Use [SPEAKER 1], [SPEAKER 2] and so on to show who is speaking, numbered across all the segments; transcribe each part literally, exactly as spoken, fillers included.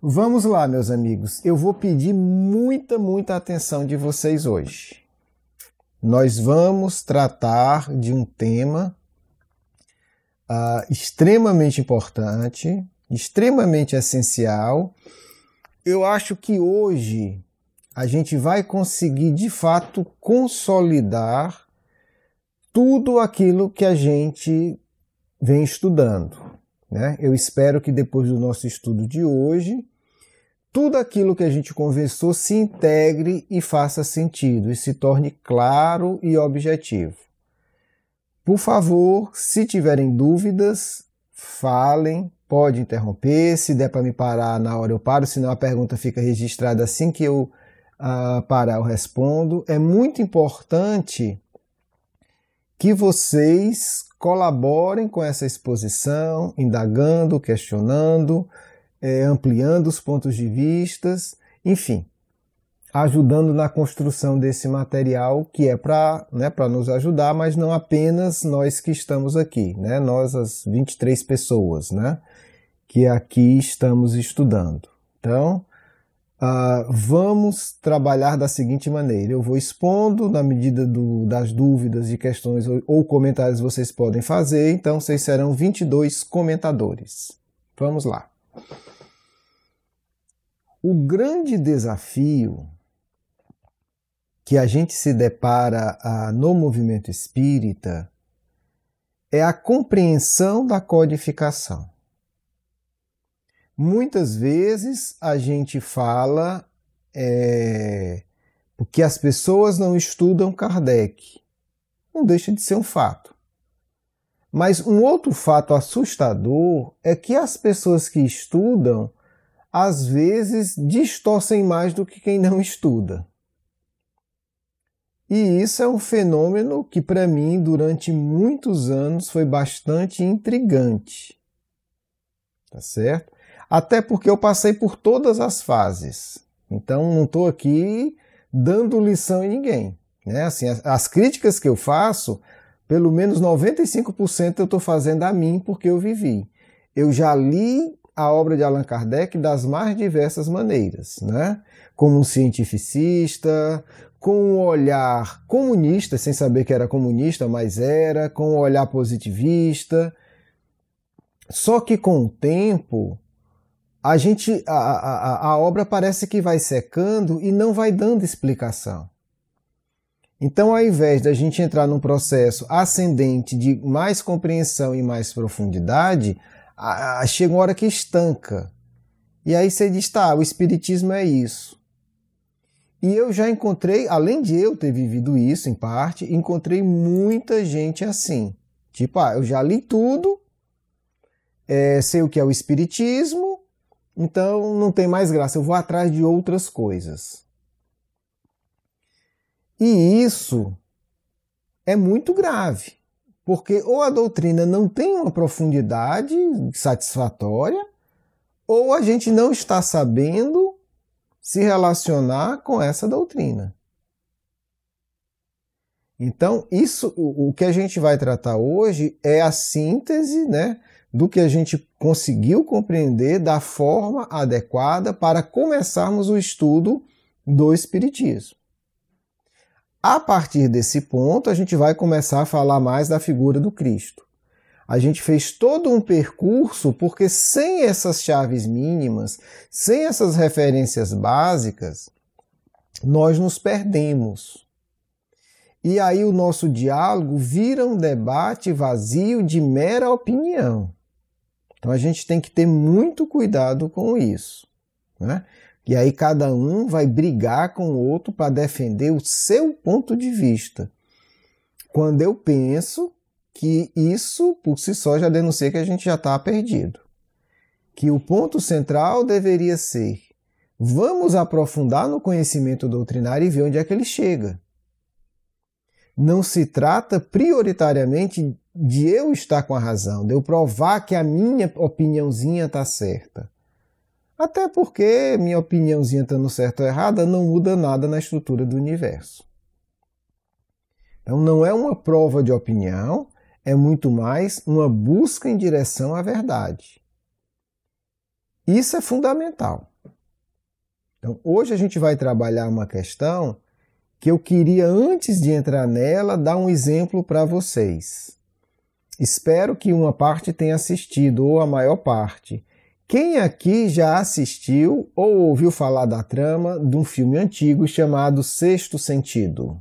[SPEAKER 1] Vamos lá, meus amigos. Eu vou pedir muita, muita atenção de vocês hoje. Nós vamos tratar de um tema uh, extremamente importante, extremamente essencial. Eu acho que hoje a gente vai conseguir, de fato, consolidar tudo aquilo que a gente vem estudando, né? Eu espero que depois do nosso estudo de hoje, tudo aquilo que a gente conversou se integre e faça sentido e se torne claro e objetivo. Por favor, se tiverem dúvidas, falem, pode interromper, se der para me parar na hora eu paro, senão a pergunta fica registrada assim que eu uh, parar eu respondo. É muito importante que vocês colaborem com essa exposição, indagando, questionando, É, ampliando os pontos de vista, enfim, ajudando na construção desse material que é para né, para nos ajudar, mas não apenas nós que estamos aqui, né, nós as vinte e três pessoas, né, que aqui estamos estudando. Então, uh, vamos trabalhar da seguinte maneira: eu vou expondo na medida do, das dúvidas e questões ou, ou comentários que vocês podem fazer, então vocês serão vinte e dois comentadores. Vamos lá. O grande desafio que a gente se depara no movimento espírita é a compreensão da codificação. Muitas vezes a gente fala é, porque as pessoas não estudam Kardec. Não deixa de ser um fato. Mas um outro fato assustador é que as pessoas que estudam às vezes distorcem mais do que quem não estuda. E isso é um fenômeno que para mim durante muitos anos foi bastante intrigante. Tá certo? Até porque eu passei por todas as fases. Então não estou aqui dando lição em ninguém, né? Assim, as, as críticas que eu faço, pelo menos noventa e cinco por cento eu estou fazendo a mim porque eu vivi. Eu já li a obra de Allan Kardec das mais diversas maneiras, né? Como um cientificista, com um olhar comunista, sem saber que era comunista, mas era, com um olhar positivista. Só que com o tempo, a, gente, a, a, a obra parece que vai secando e não vai dando explicação. Então, ao invés da gente entrar num processo ascendente de mais compreensão e mais profundidade, chega uma hora que estanca. E aí você diz, tá, o espiritismo é isso. E eu já encontrei, além de eu ter vivido isso em parte, encontrei muita gente assim. Tipo, ah, eu já li tudo, é, sei o que é o espiritismo, então não tem mais graça, eu vou atrás de outras coisas. E isso é muito grave. Porque ou a doutrina não tem uma profundidade satisfatória, ou a gente não está sabendo se relacionar com essa doutrina. Então, isso, o que a gente vai tratar hoje é a síntese, né, do que a gente conseguiu compreender da forma adequada para começarmos o estudo do Espiritismo. A partir desse ponto, a gente vai começar a falar mais da figura do Cristo. A gente fez todo um percurso, porque sem essas chaves mínimas, sem essas referências básicas, nós nos perdemos. E aí o nosso diálogo vira um debate vazio de mera opinião. Então a gente tem que ter muito cuidado com isso, né? E aí cada um vai brigar com o outro para defender o seu ponto de vista. Quando eu penso que isso, por si só, já denuncia que a gente já está perdido. Que o ponto central deveria ser: vamos aprofundar no conhecimento doutrinário e ver onde é que ele chega. Não se trata prioritariamente de eu estar com a razão, de eu provar que a minha opiniãozinha está certa. Até porque minha opiniãozinha estando certa ou errada não muda nada na estrutura do universo. Então não é uma prova de opinião, é muito mais uma busca em direção à verdade. Isso é fundamental. Então, hoje a gente vai trabalhar uma questão que eu queria, antes de entrar nela, dar um exemplo para vocês. Espero que uma parte tenha assistido, ou a maior parte. Quem aqui já assistiu ou ouviu falar da trama de um filme antigo chamado Sexto Sentido?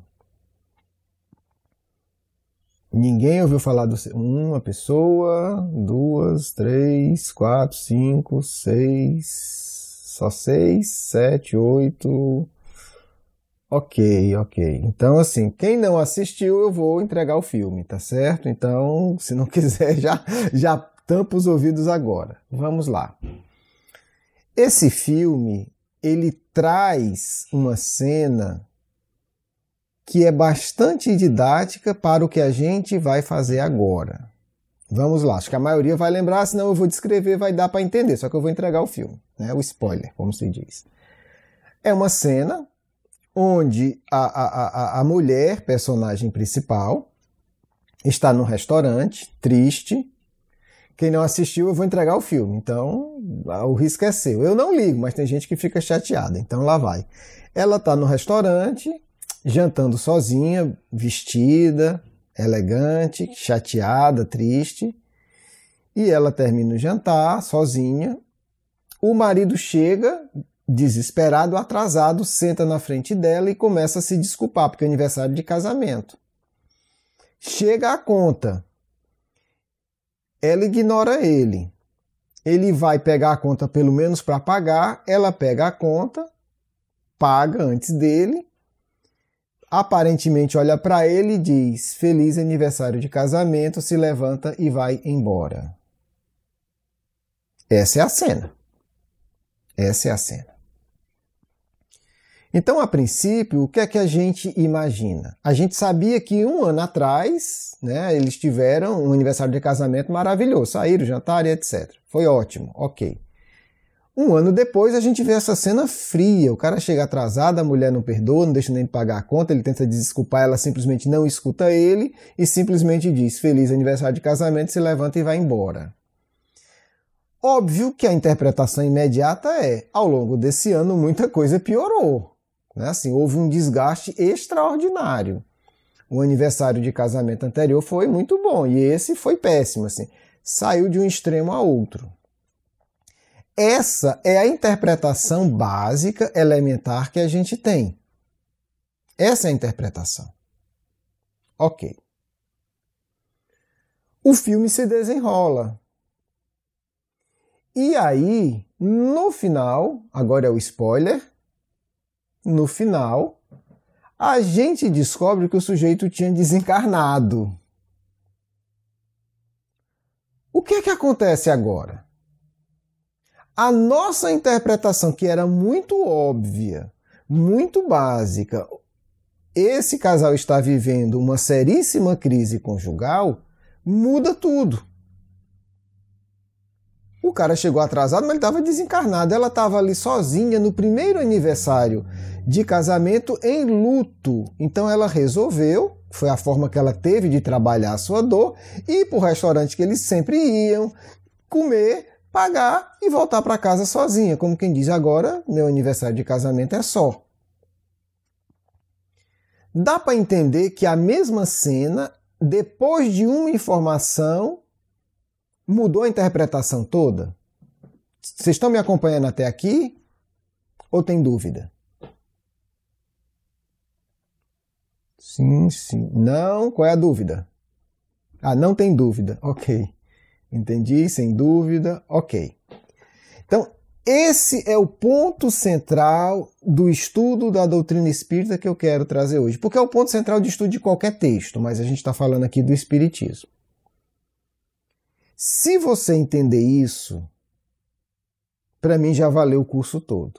[SPEAKER 1] Ninguém ouviu falar do... Uma pessoa, duas, três, quatro, cinco, seis... Só seis, sete, oito... Ok, ok. Então, assim, quem não assistiu, eu vou entregar o filme, tá certo? Então, se não quiser, já, já tampa os ouvidos agora. Vamos lá. Esse filme, ele traz uma cena que é bastante didática para o que a gente vai fazer agora. Vamos lá, acho que a maioria vai lembrar, senão eu vou descrever, vai dar para entender, só que eu vou entregar o filme, né? O spoiler, como se diz. É uma cena onde a, a, a, a mulher, personagem principal, está num restaurante, triste. Quem não assistiu, eu vou entregar o filme, então o risco é seu. Eu não ligo, mas tem gente que fica chateada, então lá vai. Ela está no restaurante, jantando sozinha, vestida, elegante, chateada, triste, e ela termina o jantar sozinha. O marido chega, desesperado, atrasado, senta na frente dela e começa a se desculpar, porque é aniversário de casamento. Chega a conta. Ela ignora ele. Ele vai pegar a conta pelo menos para pagar, ela pega a conta, paga antes dele, aparentemente olha para ele e diz: feliz aniversário de casamento, se levanta e vai embora. Essa é a cena. Essa é a cena. Então, a princípio, o que é que a gente imagina? A gente sabia que um ano atrás, né, eles tiveram um aniversário de casamento maravilhoso, saíram, jantaram e etcétera. Foi ótimo, ok. Um ano depois, a gente vê essa cena fria. O cara chega atrasado, a mulher não perdoa, não deixa nem de pagar a conta, ele tenta desculpar, ela simplesmente não escuta ele e simplesmente diz: feliz aniversário de casamento, se levanta e vai embora. Óbvio que a interpretação imediata é: ao longo desse ano, muita coisa piorou. Né? Assim, houve um desgaste extraordinário. O aniversário de casamento anterior foi muito bom e esse foi péssimo. Assim, saiu de um extremo a outro. Essa é a interpretação básica, elementar que a gente tem. Essa é a interpretação. Ok. O filme se desenrola. E aí, no final, agora é o spoiler, no final, a gente descobre que o sujeito tinha desencarnado. O que é que acontece agora? A nossa interpretação, que era muito óbvia, muito básica, esse casal está vivendo uma seríssima crise conjugal, muda tudo. O cara chegou atrasado, mas ele estava desencarnado. Ela estava ali sozinha no primeiro aniversário de casamento em luto. Então ela resolveu, foi a forma que ela teve de trabalhar a sua dor, ir para o restaurante que eles sempre iam, comer, pagar e voltar para casa sozinha. Como quem diz, agora meu aniversário de casamento é só. Dá para entender que a mesma cena, depois de uma informação, mudou a interpretação toda? Vocês estão me acompanhando até aqui? Ou tem dúvida? Sim, sim. Não? Qual é a dúvida? Ah, não tem dúvida. Ok. Entendi, sem dúvida. Ok. Então, esse é o ponto central do estudo da doutrina espírita que eu quero trazer hoje. Porque é o ponto central de estudo de qualquer texto, mas a gente está falando aqui do espiritismo. Se você entender isso, para mim já valeu o curso todo.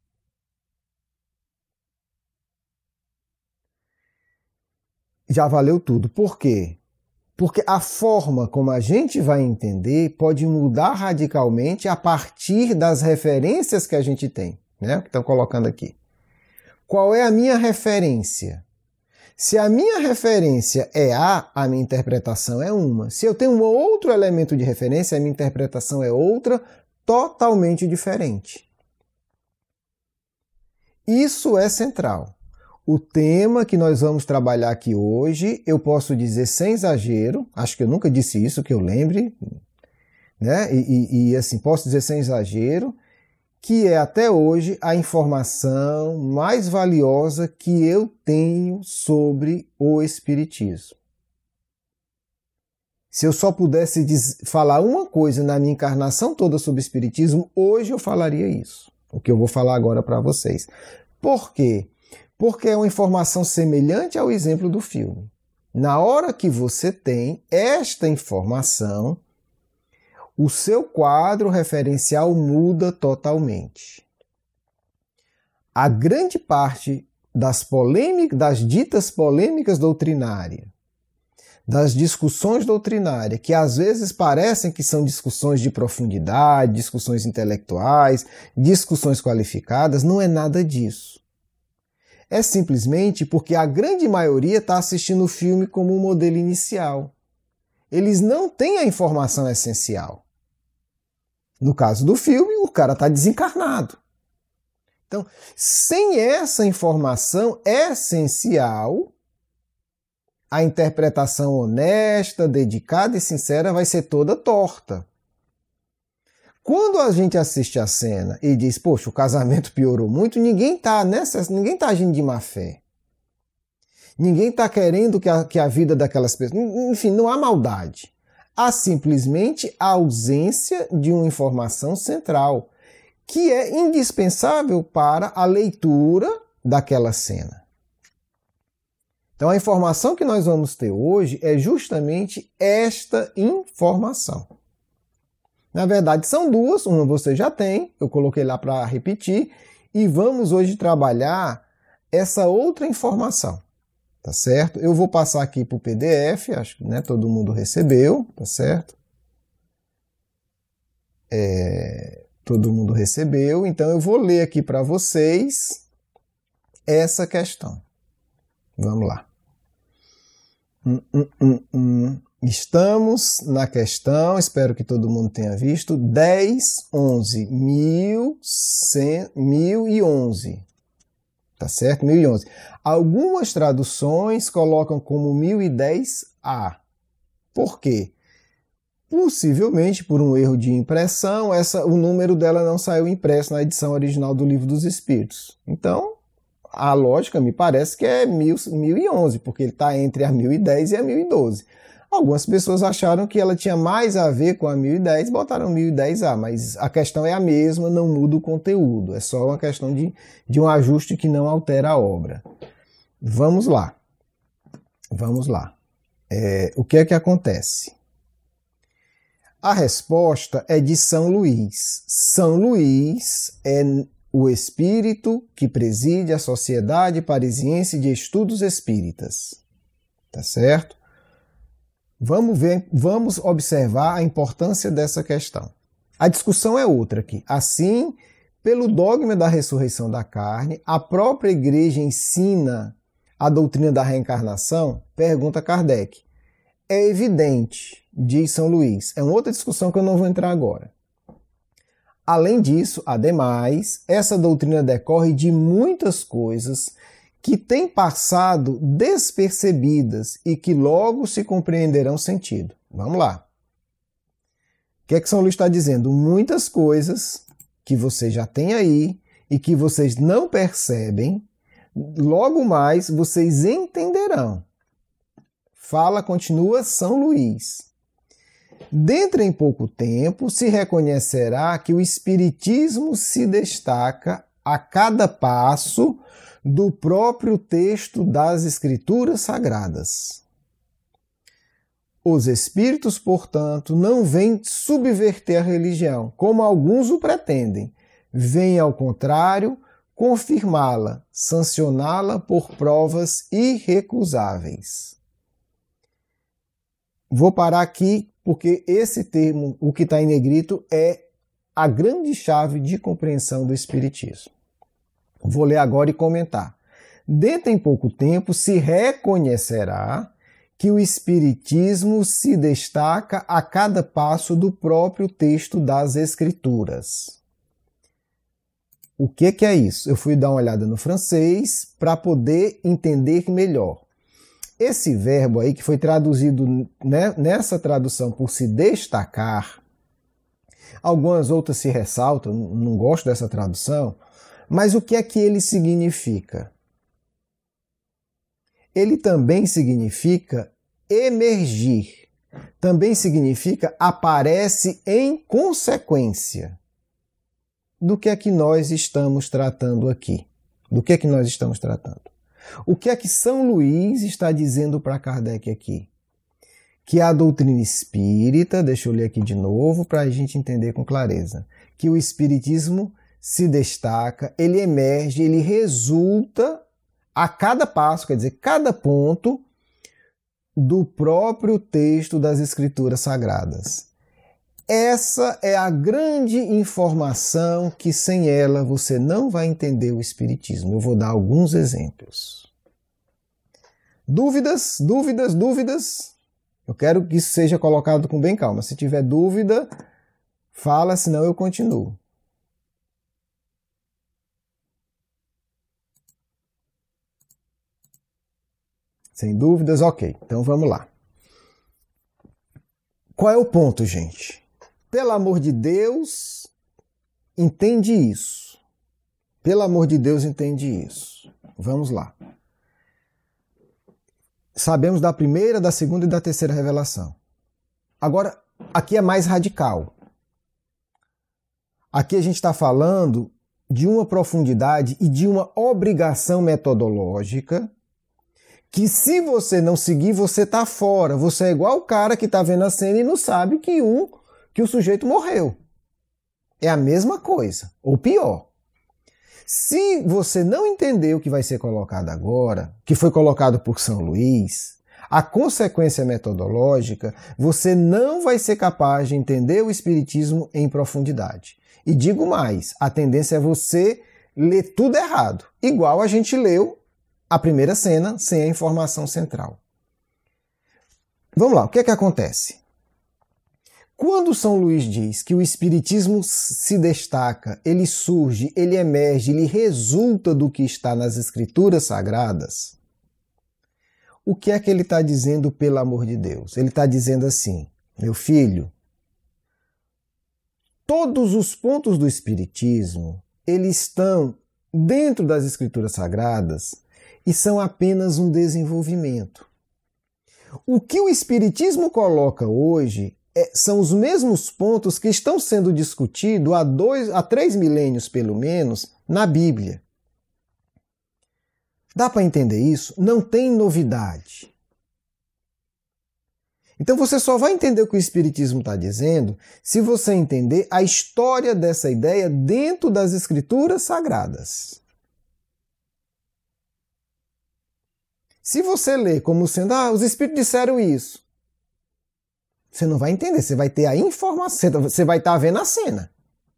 [SPEAKER 1] Já valeu tudo. Por quê? Porque a forma como a gente vai entender pode mudar radicalmente a partir das referências que a gente tem, né? Que estão colocando aqui. Qual é a minha referência? Se a minha referência é A, a minha interpretação é uma. Se eu tenho um outro elemento de referência, a minha interpretação é outra, totalmente diferente. Isso é central. O tema que nós vamos trabalhar aqui hoje, eu posso dizer sem exagero, acho que eu nunca disse isso, que eu lembre, né? E, e, e assim, posso dizer sem exagero, que é até hoje a informação mais valiosa que eu tenho sobre o Espiritismo. Se eu só pudesse diz, falar uma coisa na minha encarnação toda sobre o Espiritismo, hoje eu falaria isso, o que eu vou falar agora para vocês. Por quê? Porque é uma informação semelhante ao exemplo do filme. Na hora que você tem esta informação, o seu quadro referencial muda totalmente. A grande parte das polêmicas, das ditas polêmicas doutrinárias, das discussões doutrinárias, que às vezes parecem que são discussões de profundidade, discussões intelectuais, discussões qualificadas, não é nada disso. É simplesmente porque a grande maioria está assistindo o filme como um modelo inicial. Eles não têm a informação essencial. No caso do filme, o cara está desencarnado. Então, sem essa informação essencial, a interpretação honesta, dedicada e sincera vai ser toda torta. Quando a gente assiste a cena e diz, poxa, o casamento piorou muito, ninguém está nessa, ninguém tá agindo de má fé. Ninguém está querendo que a, que a vida daquelas pessoas... Enfim, não há maldade. Há simplesmente a ausência de uma informação central, que é indispensável para a leitura daquela cena. Então, a informação que nós vamos ter hoje é justamente esta informação. Na verdade, são duas, uma você já tem, eu coloquei lá para repetir, e vamos hoje trabalhar essa outra informação, tá certo? Eu vou passar aqui para o P D F, acho que né, todo mundo recebeu, tá certo? É, todo mundo recebeu, então eu vou ler aqui para vocês essa questão. Vamos lá. Hum, hum, hum, hum. Estamos na questão, espero que todo mundo tenha visto, dez, onze, mil e onze. Tá certo? mil e onze. Algumas traduções colocam como mil e dez A. Por quê? Possivelmente por um erro de impressão, essa, o número dela não saiu impresso na edição original do Livro dos Espíritos. Então, a lógica me parece que é mil e onze, porque ele está entre a mil e dez e a mil e doze. Algumas pessoas acharam que ela tinha mais a ver com a mil e dez, botaram mil e dez A, mas a questão é a mesma, não muda o conteúdo, é só uma questão de, de um ajuste que não altera a obra. Vamos lá, vamos lá. É, o que é que acontece? A resposta é de São Luís. São Luís é o espírito que preside a Sociedade Parisiense de Estudos Espíritas. Tá certo? Vamos ver, vamos observar a importância dessa questão. A discussão é outra aqui. Assim, pelo dogma da ressurreição da carne, a própria igreja ensina a doutrina da reencarnação? Pergunta Kardec. É evidente, diz São Luís. É uma outra discussão que eu não vou entrar agora. Além disso, ademais, essa doutrina decorre de muitas coisas que têm passado despercebidas e que logo se compreenderão sentido. Vamos lá. O que é que São Luís está dizendo? Muitas coisas que vocês já têm aí e que vocês não percebem, logo mais vocês entenderão. Fala, continua São Luís. Dentro em pouco tempo se reconhecerá que o Espiritismo se destaca a cada passo do próprio texto das Escrituras Sagradas. Os espíritos, portanto, não vêm subverter a religião, como alguns o pretendem. Vêm, ao contrário, confirmá-la, sancioná-la por provas irrecusáveis. Vou parar aqui, porque esse termo, o que está em negrito, é a grande chave de compreensão do Espiritismo. Vou ler agora e comentar. Dentro em pouco tempo se reconhecerá que o Espiritismo se destaca a cada passo do próprio texto das Escrituras. O que, que é isso? Eu fui dar uma olhada no francês para poder entender melhor. Esse verbo aí, que foi traduzido, né, nessa tradução por se destacar, algumas outras se ressaltam, não gosto dessa tradução, mas o que é que ele significa? Ele também significa emergir, também significa aparece em consequência. Do que é que nós estamos tratando aqui? Do que é que nós estamos tratando? O que é que São Luís está dizendo para Kardec aqui? Que a doutrina espírita, deixa eu ler aqui de novo para a gente entender com clareza, que o espiritismo se destaca, ele emerge, ele resulta a cada passo, quer dizer, cada ponto do próprio texto das Escrituras Sagradas. Essa é a grande informação que sem ela você não vai entender o Espiritismo. Eu vou dar alguns exemplos. Dúvidas, dúvidas, dúvidas? Eu quero que isso seja colocado com bem calma. Se tiver dúvida, fala, senão eu continuo. Sem dúvidas? Ok. Então vamos lá. Qual é o ponto, gente? Pelo amor de Deus, entende isso. Pelo amor de Deus, entende isso. Vamos lá. Sabemos da primeira, da segunda e da terceira revelação. Agora, aqui é mais radical. Aqui a gente está falando de uma profundidade e de uma obrigação metodológica que, se você não seguir, você está fora. Você é igual o cara que está vendo a cena e não sabe que, um, que o sujeito morreu. É a mesma coisa, ou pior. Se você não entender o que vai ser colocado agora, que foi colocado por São Luís, a consequência metodológica, você não vai ser capaz de entender o Espiritismo em profundidade. E digo mais, a tendência é você ler tudo errado, igual a gente leu a primeira cena sem a informação central. Vamos lá, o que é que acontece? Quando São Luís diz que o Espiritismo se destaca, ele surge, ele emerge, ele resulta do que está nas Escrituras Sagradas, o que é que ele está dizendo, pelo amor de Deus? Ele está dizendo assim, meu filho, todos os pontos do Espiritismo, eles estão dentro das Escrituras Sagradas e são apenas um desenvolvimento. O que o Espiritismo coloca hoje é, são os mesmos pontos que estão sendo discutidos há, dois, há três milênios, pelo menos, na Bíblia. Dá para entender isso? Não tem novidade. Então você só vai entender o que o Espiritismo está dizendo se você entender a história dessa ideia dentro das Escrituras Sagradas. Se você ler como sendo, ah, os Espíritos disseram isso, você não vai entender, você vai ter a informação, você vai estar vendo a cena.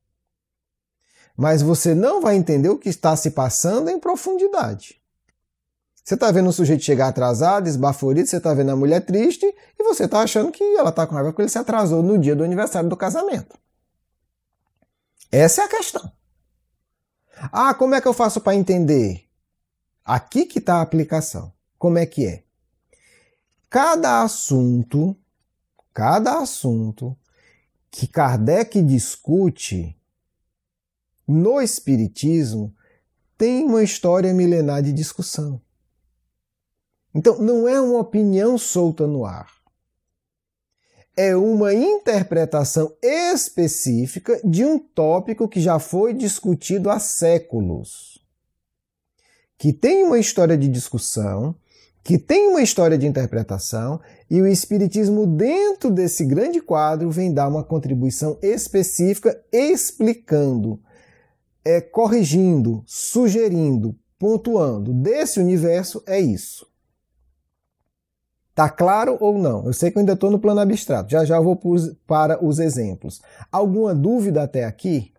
[SPEAKER 1] Mas você não vai entender o que está se passando em profundidade. Você está vendo um sujeito chegar atrasado, esbaforido, você está vendo a mulher triste e você está achando que ela está com raiva porque ele se atrasou no dia do aniversário do casamento. Essa é a questão. Ah, como é que eu faço para entender? Aqui que está a aplicação. Como é que é? Cada assunto, cada assunto que Kardec discute no Espiritismo tem uma história milenar de discussão. Então, não é uma opinião solta no ar. É uma interpretação específica de um tópico que já foi discutido há séculos. Que tem uma história de discussão, que tem uma história de interpretação, e o Espiritismo, dentro desse grande quadro, vem dar uma contribuição específica, explicando, é, corrigindo, sugerindo, pontuando. Desse universo é isso. Tá claro ou não? Eu sei que eu ainda estou no plano abstrato. Já já eu vou para os exemplos. Alguma dúvida até aqui?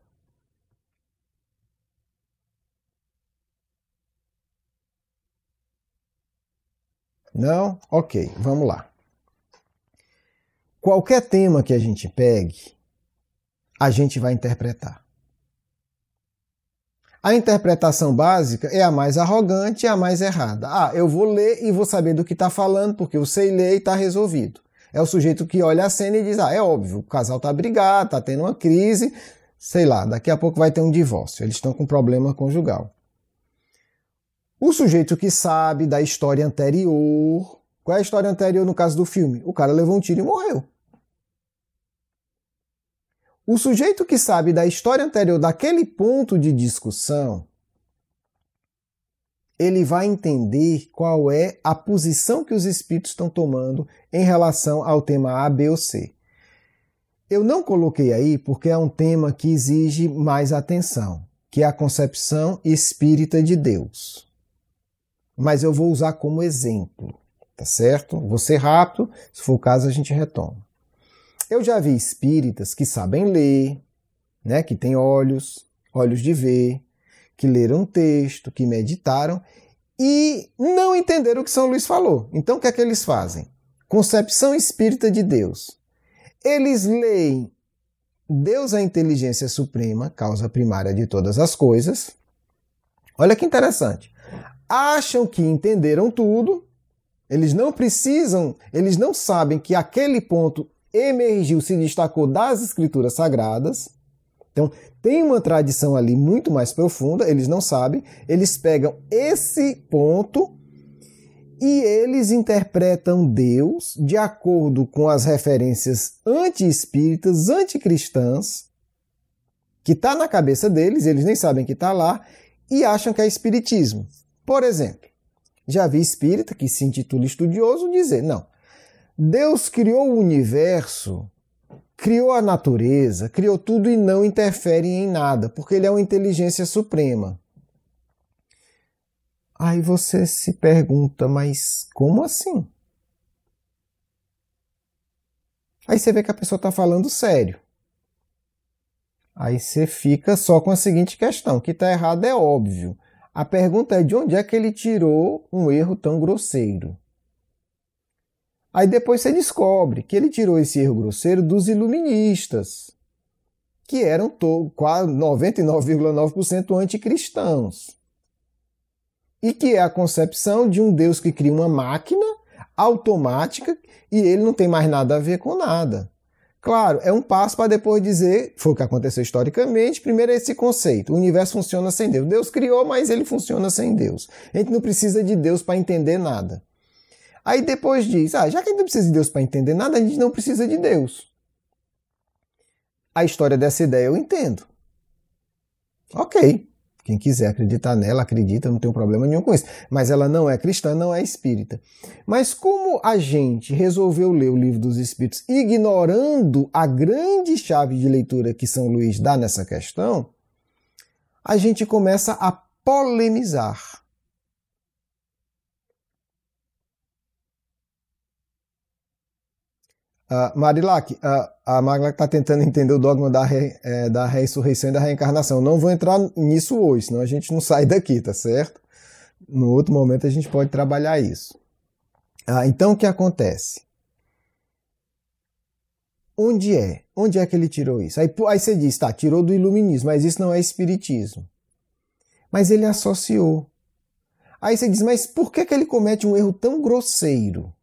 [SPEAKER 1] Não? Ok, vamos lá. Qualquer tema que a gente pegue, a gente vai interpretar. A interpretação básica é a mais arrogante e a mais errada. Ah, eu vou ler e vou saber do que está falando, porque eu sei ler e está resolvido. É o sujeito que olha a cena e diz, ah, é óbvio, o casal está brigado, está tendo uma crise, sei lá, daqui a pouco vai ter um divórcio, eles estão com problema conjugal. O sujeito que sabe da história anterior, qual é a história anterior no caso do filme? O cara levou um tiro e morreu. O sujeito que sabe da história anterior daquele ponto de discussão, ele vai entender qual é a posição que os espíritos estão tomando em relação ao tema A, B ou C. Eu não coloquei aí porque é um tema que exige mais atenção, que é a concepção espírita de Deus. Mas eu vou usar como exemplo, tá certo? Vou ser rápido, se for o caso a gente retoma. Eu já vi espíritas que sabem ler, né, que têm olhos, olhos de ver, que leram um texto, que meditaram e não entenderam o que São Luís falou. Então o que é que eles fazem? Concepção espírita de Deus. Eles leem Deus é a inteligência suprema, causa primária de todas as coisas. Olha que interessante. Acham que entenderam tudo, eles não precisam, eles não sabem que aquele ponto emergiu, se destacou das escrituras sagradas. Então, tem uma tradição ali muito mais profunda, eles não sabem, eles pegam esse ponto e eles interpretam Deus de acordo com as referências anti-espíritas, anticristãs, que está na cabeça deles, eles nem sabem que está lá, e acham que é espiritismo. Por exemplo, já vi espírita que se intitula estudioso dizer, não, Deus criou o universo, criou a natureza, criou tudo e não interfere em nada, porque ele é uma inteligência suprema. Aí você se pergunta, mas como assim? Aí você vê que a pessoa está falando sério. Aí você fica só com a seguinte questão, que está errado é óbvio. A pergunta é de onde é que ele tirou um erro tão grosseiro? Aí depois você descobre que ele tirou esse erro grosseiro dos iluministas, que eram quase noventa e nove vírgula nove por cento anticristãos. E que é a concepção de um Deus que cria uma máquina automática e ele não tem mais nada a ver com nada. Claro, é um passo para depois dizer, foi o que aconteceu historicamente, primeiro é esse conceito, o universo funciona sem Deus. Deus criou, mas ele funciona sem Deus. A gente não precisa de Deus para entender nada. Aí depois diz, ah, já que a gente não precisa de Deus para entender nada, a gente não precisa de Deus. A história dessa ideia eu entendo. Ok, quem quiser acreditar nela, acredita, não tem problema nenhum com isso. Mas ela não é cristã, não é espírita. Mas como a gente resolveu ler o Livro dos Espíritos ignorando a grande chave de leitura que São Luís dá nessa questão, a gente começa a polemizar. Uh, Marilac, uh, a Marilac está tentando entender o dogma da, re, é, da ressurreição e da reencarnação. Não vou entrar nisso hoje, senão a gente não sai daqui, tá certo? No outro momento a gente pode trabalhar isso. Uh, então o que acontece? Onde é? Onde é que ele tirou isso? Aí, aí você diz, tá, tirou do iluminismo, mas isso não é espiritismo. Mas ele associou. Aí você diz, mas por que, que ele comete um erro tão grosseiro?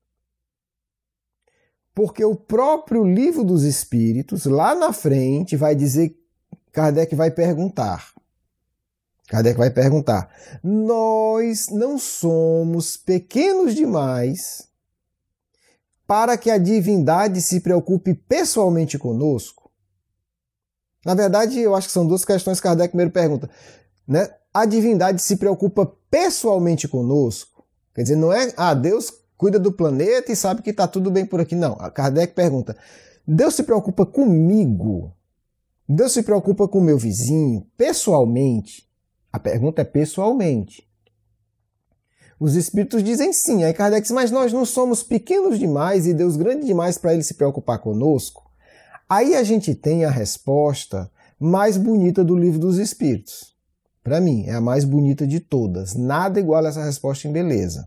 [SPEAKER 1] Porque o próprio Livro dos Espíritos, lá na frente, vai dizer, Kardec vai perguntar, Kardec vai perguntar, nós não somos pequenos demais para que a divindade se preocupe pessoalmente conosco? Na verdade, eu acho que são duas questões que Kardec primeiro pergunta, né? A divindade se preocupa pessoalmente conosco? Quer dizer, não é, ah, Deus cuida do planeta e sabe que está tudo bem por aqui. Não, a Kardec pergunta, Deus se preocupa comigo? Deus se preocupa com o meu vizinho, pessoalmente? A pergunta é pessoalmente. Os espíritos dizem sim. Aí Kardec diz, mas nós não somos pequenos demais e Deus grande demais para ele se preocupar conosco? Aí a gente tem a resposta mais bonita do Livro dos Espíritos. Para mim, é a mais bonita de todas. Nada igual a essa resposta em beleza.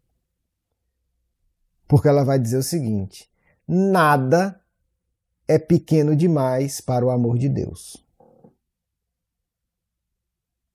[SPEAKER 1] Porque ela vai dizer o seguinte, nada é pequeno demais para o amor de Deus.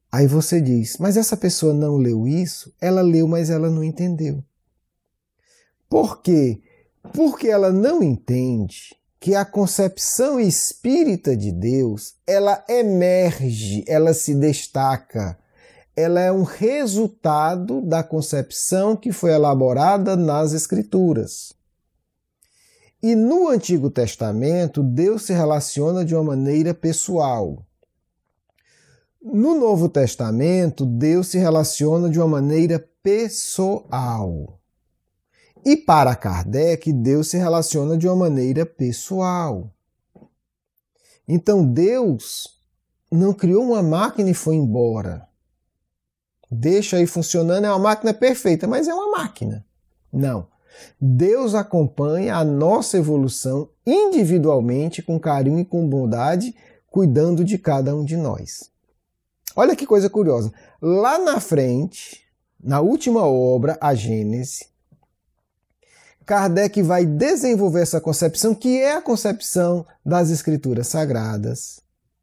[SPEAKER 1] Aí você diz, mas essa pessoa não leu isso? Ela leu, mas ela não entendeu. Por quê? Porque ela não entende que a concepção espírita de Deus, ela emerge, ela se destaca. Ela é um resultado da concepção que foi elaborada nas Escrituras. E no Antigo Testamento, Deus se relaciona de uma maneira pessoal. No Novo Testamento, Deus se relaciona de uma maneira pessoal. E para Kardec, Deus se relaciona de uma maneira pessoal. Então Deus não criou uma máquina e foi embora. Deixa aí funcionando, é uma máquina perfeita, mas é uma máquina. Não. Deus acompanha a nossa evolução individualmente, com carinho e com bondade, cuidando de cada um de nós. Olha que coisa curiosa. Lá na frente, na última obra, a Gênese, Kardec vai desenvolver essa concepção, que é a concepção das Escrituras Sagradas,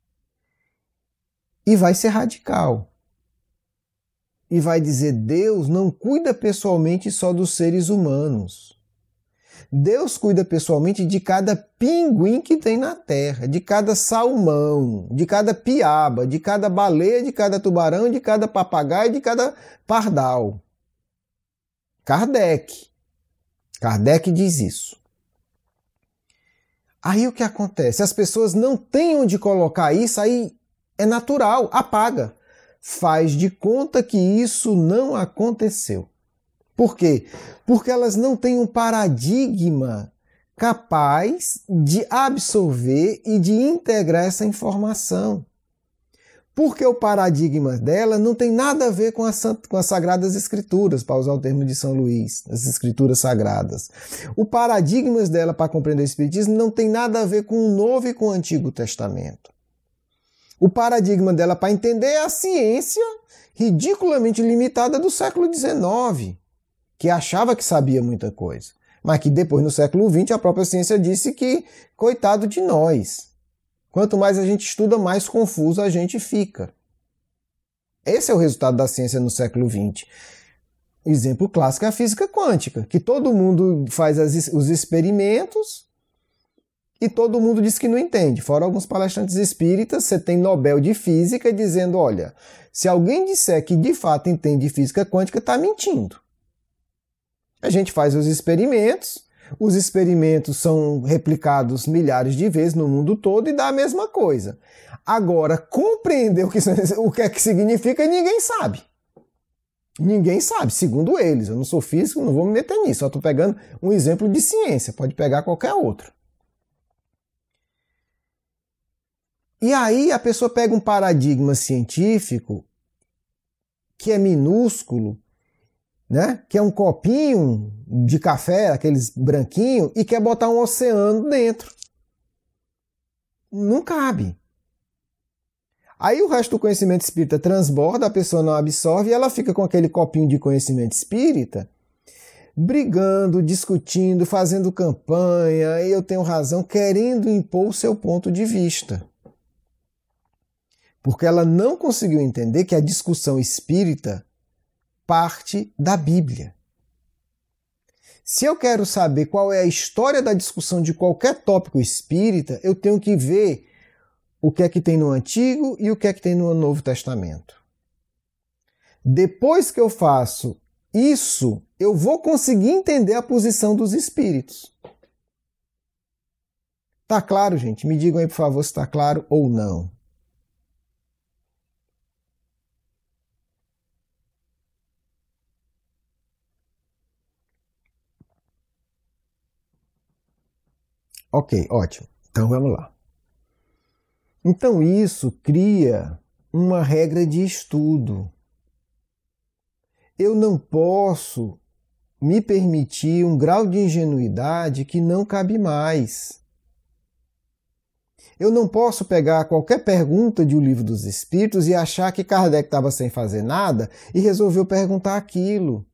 [SPEAKER 1] e vai ser radical. E vai dizer, Deus não cuida pessoalmente só dos seres humanos. Deus cuida pessoalmente de cada pinguim que tem na terra, de cada salmão, de cada piaba, de cada baleia, de cada tubarão, de cada papagaio, de cada pardal. Kardec. Kardec diz isso. Aí o que acontece? As pessoas não têm onde colocar isso, aí é natural, apaga. Faz de conta que isso não aconteceu. Por quê? Porque elas não têm um paradigma capaz de absorver e de integrar essa informação. Porque o paradigma dela não tem nada a ver com as, com as Sagradas Escrituras, para usar o termo de São Luís, as Escrituras Sagradas. O paradigma dela para compreender o Espiritismo não tem nada a ver com o Novo e com o Antigo Testamento. O paradigma dela para entender é a ciência ridiculamente limitada do século dezenove, que achava que sabia muita coisa, mas que depois, no século vinte, a própria ciência disse que, coitado de nós, quanto mais a gente estuda, mais confuso a gente fica. Esse é o resultado da ciência no século vinte. Exemplo clássico é a física quântica, que todo mundo faz as, os experimentos e todo mundo diz que não entende. Fora alguns palestrantes espíritas, você tem Nobel de Física dizendo, olha, se alguém disser que de fato entende física quântica, está mentindo. A gente faz os experimentos, os experimentos são replicados milhares de vezes no mundo todo e dá a mesma coisa. Agora, compreender o que, o que é que significa, ninguém sabe. Ninguém sabe, segundo eles. Eu não sou físico, não vou me meter nisso. Só estou pegando um exemplo de ciência, pode pegar qualquer outro. E aí a pessoa pega um paradigma científico que é minúsculo, né? Que é um copinho de café, aqueles branquinhos, e quer botar um oceano dentro. Não cabe. Aí o resto do conhecimento espírita transborda, a pessoa não absorve e ela fica com aquele copinho de conhecimento espírita, brigando, discutindo, fazendo campanha, e eu tenho razão, querendo impor o seu ponto de vista. Porque ela não conseguiu entender que a discussão espírita parte da Bíblia. Se eu quero saber qual é a história da discussão de qualquer tópico espírita, eu tenho que ver o que é que tem no Antigo e o que é que tem no Novo Testamento. Depois que eu faço isso, eu vou conseguir entender a posição dos espíritos. Tá claro, gente? Me digam aí, por favor, se está claro ou não. Ok, ótimo. Então vamos lá. Então isso cria uma regra de estudo. Eu não posso me permitir um grau de ingenuidade que não cabe mais. Eu não posso pegar qualquer pergunta de O Livro dos Espíritos e achar que Kardec estava sem fazer nada e resolveu perguntar aquilo.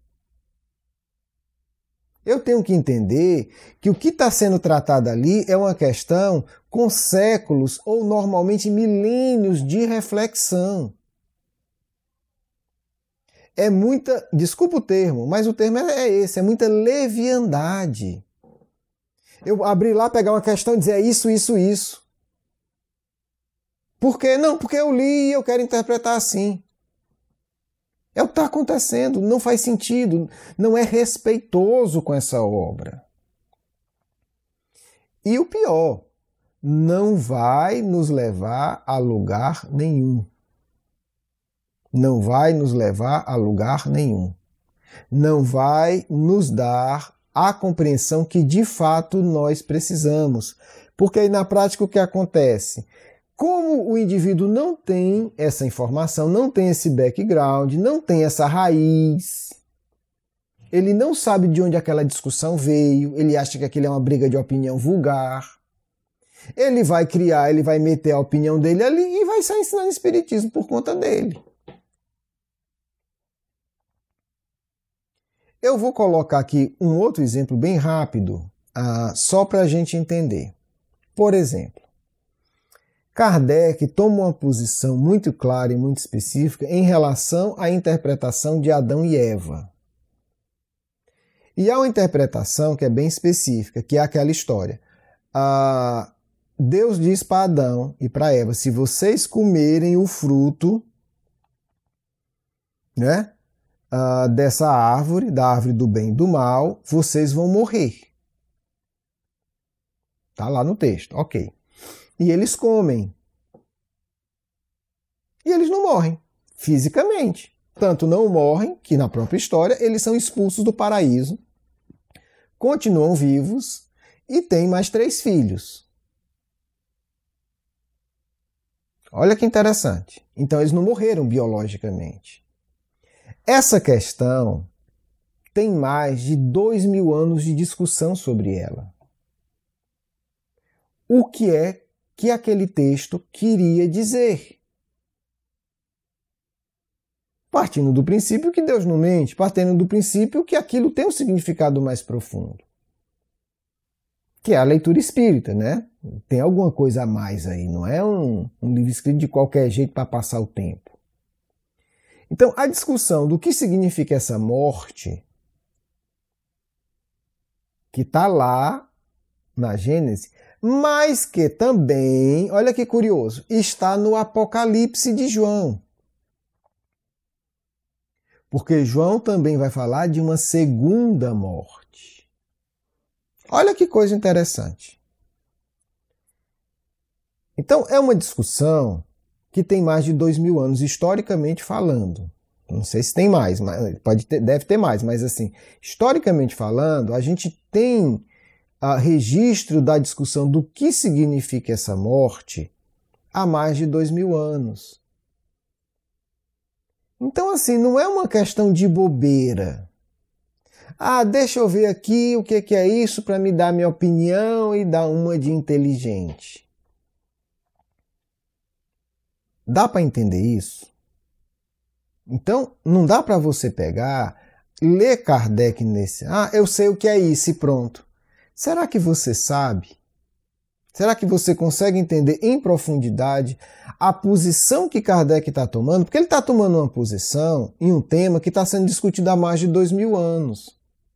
[SPEAKER 1] Eu tenho que entender que o que está sendo tratado ali é uma questão com séculos ou normalmente milênios de reflexão. é muita, desculpa o termo, mas o termo é esse, é muita leviandade. Eu abrir lá, pegar uma questão e dizer é isso, isso, isso. Por quê? Não, porque eu li e eu quero interpretar assim. É o que está acontecendo, não faz sentido, não é respeitoso com essa obra. E o pior, não vai nos levar a lugar nenhum. Não vai nos levar a lugar nenhum. Não vai nos dar a compreensão que de fato nós precisamos. Porque aí na prática o que acontece? Como o indivíduo não tem essa informação, não tem esse background, não tem essa raiz, ele não sabe de onde aquela discussão veio, ele acha que aquilo é uma briga de opinião vulgar, ele vai criar, ele vai meter a opinião dele ali e vai sair ensinando espiritismo por conta dele. Eu vou colocar aqui um outro exemplo bem rápido, uh, só para a gente entender. Por exemplo, Kardec toma uma posição muito clara e muito específica em relação à interpretação de Adão e Eva. E há uma interpretação que é bem específica, que é aquela história. Ah, Deus diz para Adão e para Eva, se vocês comerem o fruto, né, ah, dessa árvore, da árvore do bem e do mal, vocês vão morrer. Está lá no texto, ok. E eles comem. E eles não morrem, fisicamente. Tanto não morrem, que na própria história eles são expulsos do paraíso, continuam vivos e têm mais três filhos. Olha que interessante. Então eles não morreram biologicamente. Essa questão tem mais de dois mil anos de discussão sobre ela. O que é que aquele texto queria dizer? Partindo do princípio que Deus não mente, partindo do princípio que aquilo tem um significado mais profundo. Que é a leitura espírita, né? Tem alguma coisa a mais aí, não é um, um livro escrito de qualquer jeito para passar o tempo. Então, a discussão do que significa essa morte, que está lá na Gênesis, mas que também, olha que curioso, está no Apocalipse de João. Porque João também vai falar de uma segunda morte. Olha que coisa interessante. Então, é uma discussão que tem mais de dois mil anos, historicamente falando. Não sei se tem mais, mas pode ter, deve ter mais, mas assim, historicamente falando, a gente tem a registro da discussão do que significa essa morte há mais de dois mil anos. Então, assim, não é uma questão de bobeira. Ah, deixa eu ver aqui o que é isso para me dar minha opinião e dar uma de inteligente. Dá para entender isso? Então, não dá para você pegar, ler Kardec nesse... Ah, eu sei o que é isso e pronto. Será que você sabe? Será que você consegue entender em profundidade a posição que Kardec está tomando? Porque ele está tomando uma posição em um tema que está sendo discutido há mais de dois mil anos.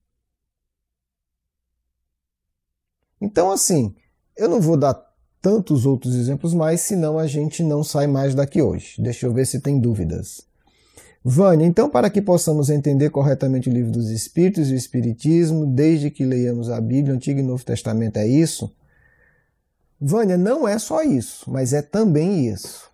[SPEAKER 1] Então, assim, eu não vou dar tantos outros exemplos mais, senão a gente não sai mais daqui hoje. Deixa eu ver se tem dúvidas. Vânia, então, para que possamos entender corretamente o Livro dos Espíritos e o Espiritismo, desde que leiamos a Bíblia, o Antigo e Novo Testamento, é isso? Vânia, não é só isso, mas é também isso.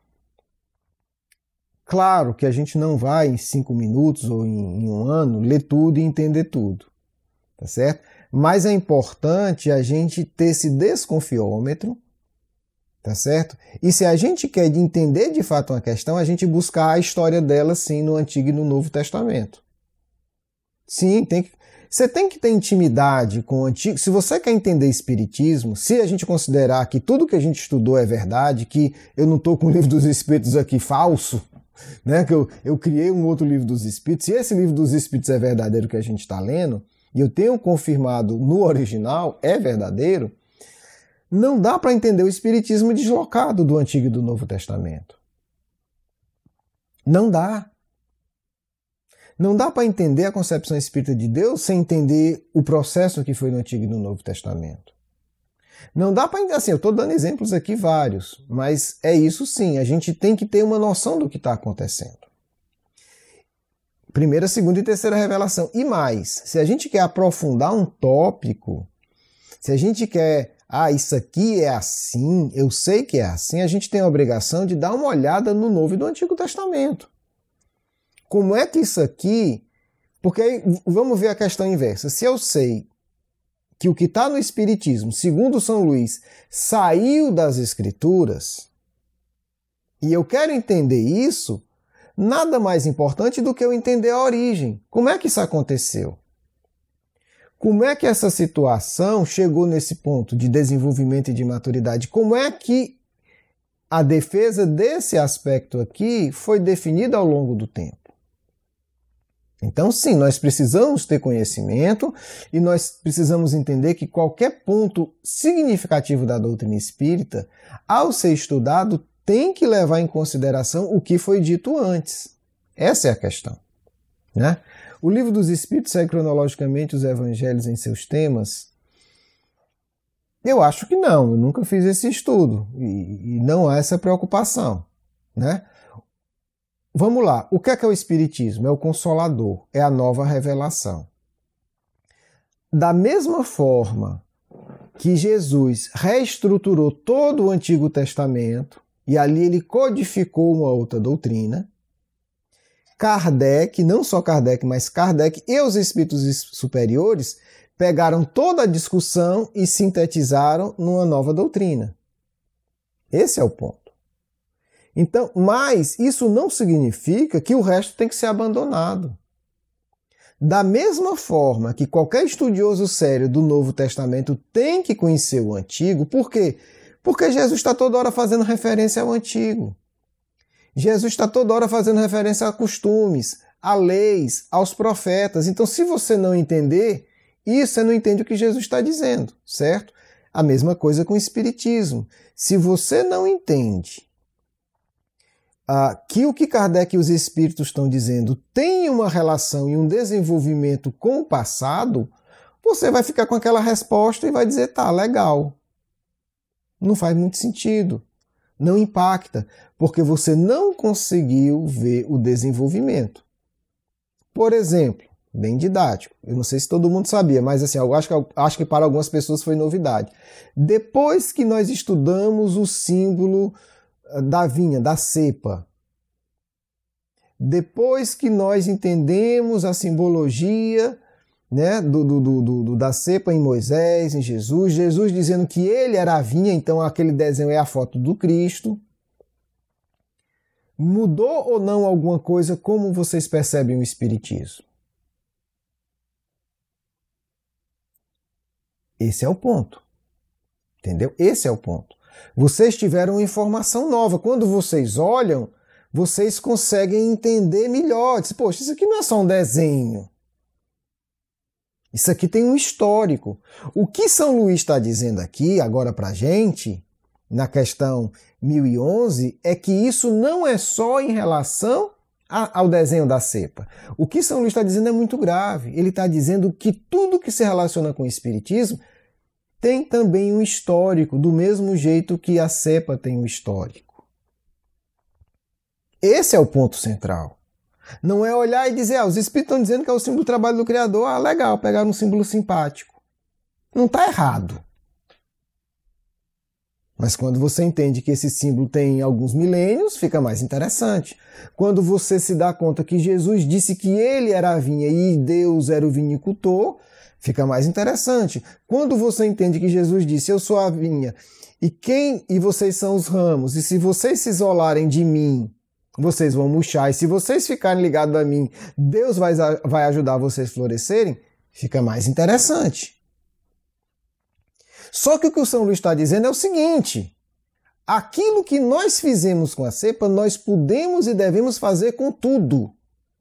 [SPEAKER 1] Claro que a gente não vai em cinco minutos ou em, em um ano ler tudo e entender tudo, tá certo? Mas é importante a gente ter esse desconfiômetro, tá certo? E se a gente quer entender de fato uma questão, a gente buscar a história dela sim no Antigo e no Novo Testamento. Sim, tem que... Você tem que ter intimidade com o Antigo. Se você quer entender Espiritismo, se a gente considerar que tudo que a gente estudou é verdade, que eu não estou com o Livro dos Espíritos aqui falso, né? Que eu, eu criei um outro Livro dos Espíritos, se esse Livro dos Espíritos é verdadeiro que a gente está lendo, e eu tenho confirmado no original, é verdadeiro, não dá para entender o Espiritismo deslocado do Antigo e do Novo Testamento. Não dá. Não dá para entender a concepção espírita de Deus sem entender o processo que foi no Antigo e no Novo Testamento. Não dá para entender, assim, eu estou dando exemplos aqui vários, mas é isso sim, a gente tem que ter uma noção do que está acontecendo. Primeira, segunda e terceira revelação. E mais, se a gente quer aprofundar um tópico, se a gente quer, ah, isso aqui é assim, eu sei que é assim, a gente tem a obrigação de dar uma olhada no Novo e no Antigo Testamento. Como é que isso aqui... Porque aí, vamos ver a questão inversa. Se eu sei que o que está no Espiritismo, segundo São Luís, saiu das Escrituras, e eu quero entender isso, nada mais importante do que eu entender a origem. Como é que isso aconteceu? Como é que essa situação chegou nesse ponto de desenvolvimento e de maturidade? Como é que a defesa desse aspecto aqui foi definida ao longo do tempo? Então, sim, nós precisamos ter conhecimento e nós precisamos entender que qualquer ponto significativo da doutrina espírita, ao ser estudado, tem que levar em consideração o que foi dito antes. Essa é a questão, né? O Livro dos Espíritos segue cronologicamente os evangelhos em seus temas? Eu acho que não, eu nunca fiz esse estudo e, e não há essa preocupação, né? Vamos lá, o que é que é o Espiritismo? É o Consolador, é a nova revelação. Da mesma forma que Jesus reestruturou todo o Antigo Testamento e ali ele codificou uma outra doutrina, Kardec, não só Kardec, mas Kardec e os espíritos superiores pegaram toda a discussão e sintetizaram numa nova doutrina. Esse é o ponto. Então, mas isso não significa que o resto tem que ser abandonado. Da mesma forma que qualquer estudioso sério do Novo Testamento tem que conhecer o Antigo, por quê? Porque Jesus está toda hora fazendo referência ao Antigo. Jesus está toda hora fazendo referência a costumes, a leis, aos profetas. Então, se você não entender, isso você não entende o que Jesus está dizendo, certo? A mesma coisa com o Espiritismo. Se você não entende ah, que o que Kardec e os Espíritos estão dizendo tem uma relação e um desenvolvimento com o passado, você vai ficar com aquela resposta e vai dizer, tá, legal. Não faz muito sentido. Não impacta, porque você não conseguiu ver o desenvolvimento. Por exemplo, bem didático, eu não sei se todo mundo sabia, mas assim, eu acho que, acho que para algumas pessoas foi novidade. Depois que nós estudamos o símbolo da vinha, da cepa, depois que nós entendemos a simbologia, né, do, do, do, do, da cepa em Moisés, em Jesus, Jesus dizendo que ele era a vinha, então aquele desenho é a foto do Cristo. Mudou ou não alguma coisa como vocês percebem o Espiritismo? Esse é o ponto. Entendeu? Esse é o ponto. Vocês tiveram informação nova. Quando vocês olham, vocês conseguem entender melhor. Diz, poxa, isso aqui não é só um desenho. Isso aqui tem um histórico. O que São Luís está dizendo aqui, agora para a gente, na questão mil e onze, é que isso não é só em relação a, ao desenho da cepa. O que São Luís está dizendo é muito grave. Ele está dizendo que tudo que se relaciona com o Espiritismo tem também um histórico, do mesmo jeito que a cepa tem um histórico. Esse é o ponto central. Não é olhar e dizer, ah, os espíritos estão dizendo que é o símbolo do trabalho do Criador, ah, legal, pegaram um símbolo simpático. Não está errado. Mas quando você entende que esse símbolo tem alguns milênios, fica mais interessante. Quando você se dá conta que Jesus disse que ele era a vinha e Deus era o vinicultor, fica mais interessante. Quando você entende que Jesus disse, eu sou a vinha, e quem e vocês são os ramos, e se vocês se isolarem de mim, vocês vão murchar, e se vocês ficarem ligados a mim, Deus vai, vai ajudar vocês a florescerem, fica mais interessante. Só que o que o São Luís está dizendo é o seguinte, aquilo que nós fizemos com a cepa, nós podemos e devemos fazer com tudo.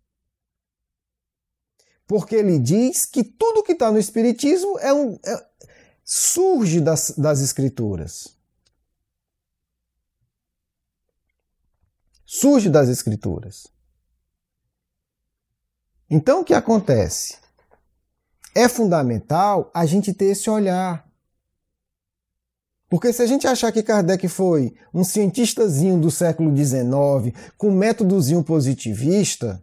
[SPEAKER 1] Porque ele diz que tudo que está no Espiritismo é um, é, surge das, das Escrituras. Surge das Escrituras. Então, o que acontece? É fundamental a gente ter esse olhar. Porque se a gente achar que Kardec foi um cientistazinho do século dezenove, com métodozinho positivista,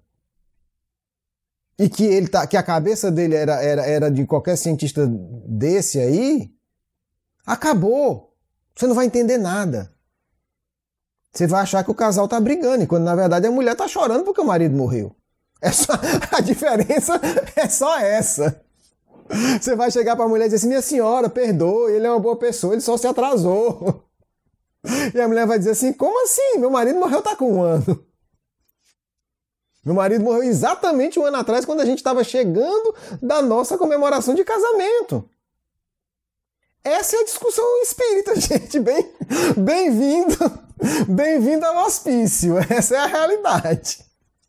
[SPEAKER 1] e que, ele tá, que a cabeça dele era, era, era de qualquer cientista desse aí, acabou. Você não vai entender nada. Você vai achar que o casal tá brigando, e quando na verdade a mulher tá chorando porque o marido morreu. É só, a diferença é só essa. Você vai chegar para a mulher e dizer assim, minha senhora, perdoe, ele é uma boa pessoa, ele só se atrasou. E a mulher vai dizer assim, como assim? Meu marido morreu tá com um ano. Meu marido morreu exatamente um ano atrás, quando a gente estava chegando da nossa comemoração de casamento. Essa é a discussão espírita, gente. Bem, bem-vindo, bem-vindo ao hospício. Essa é a realidade.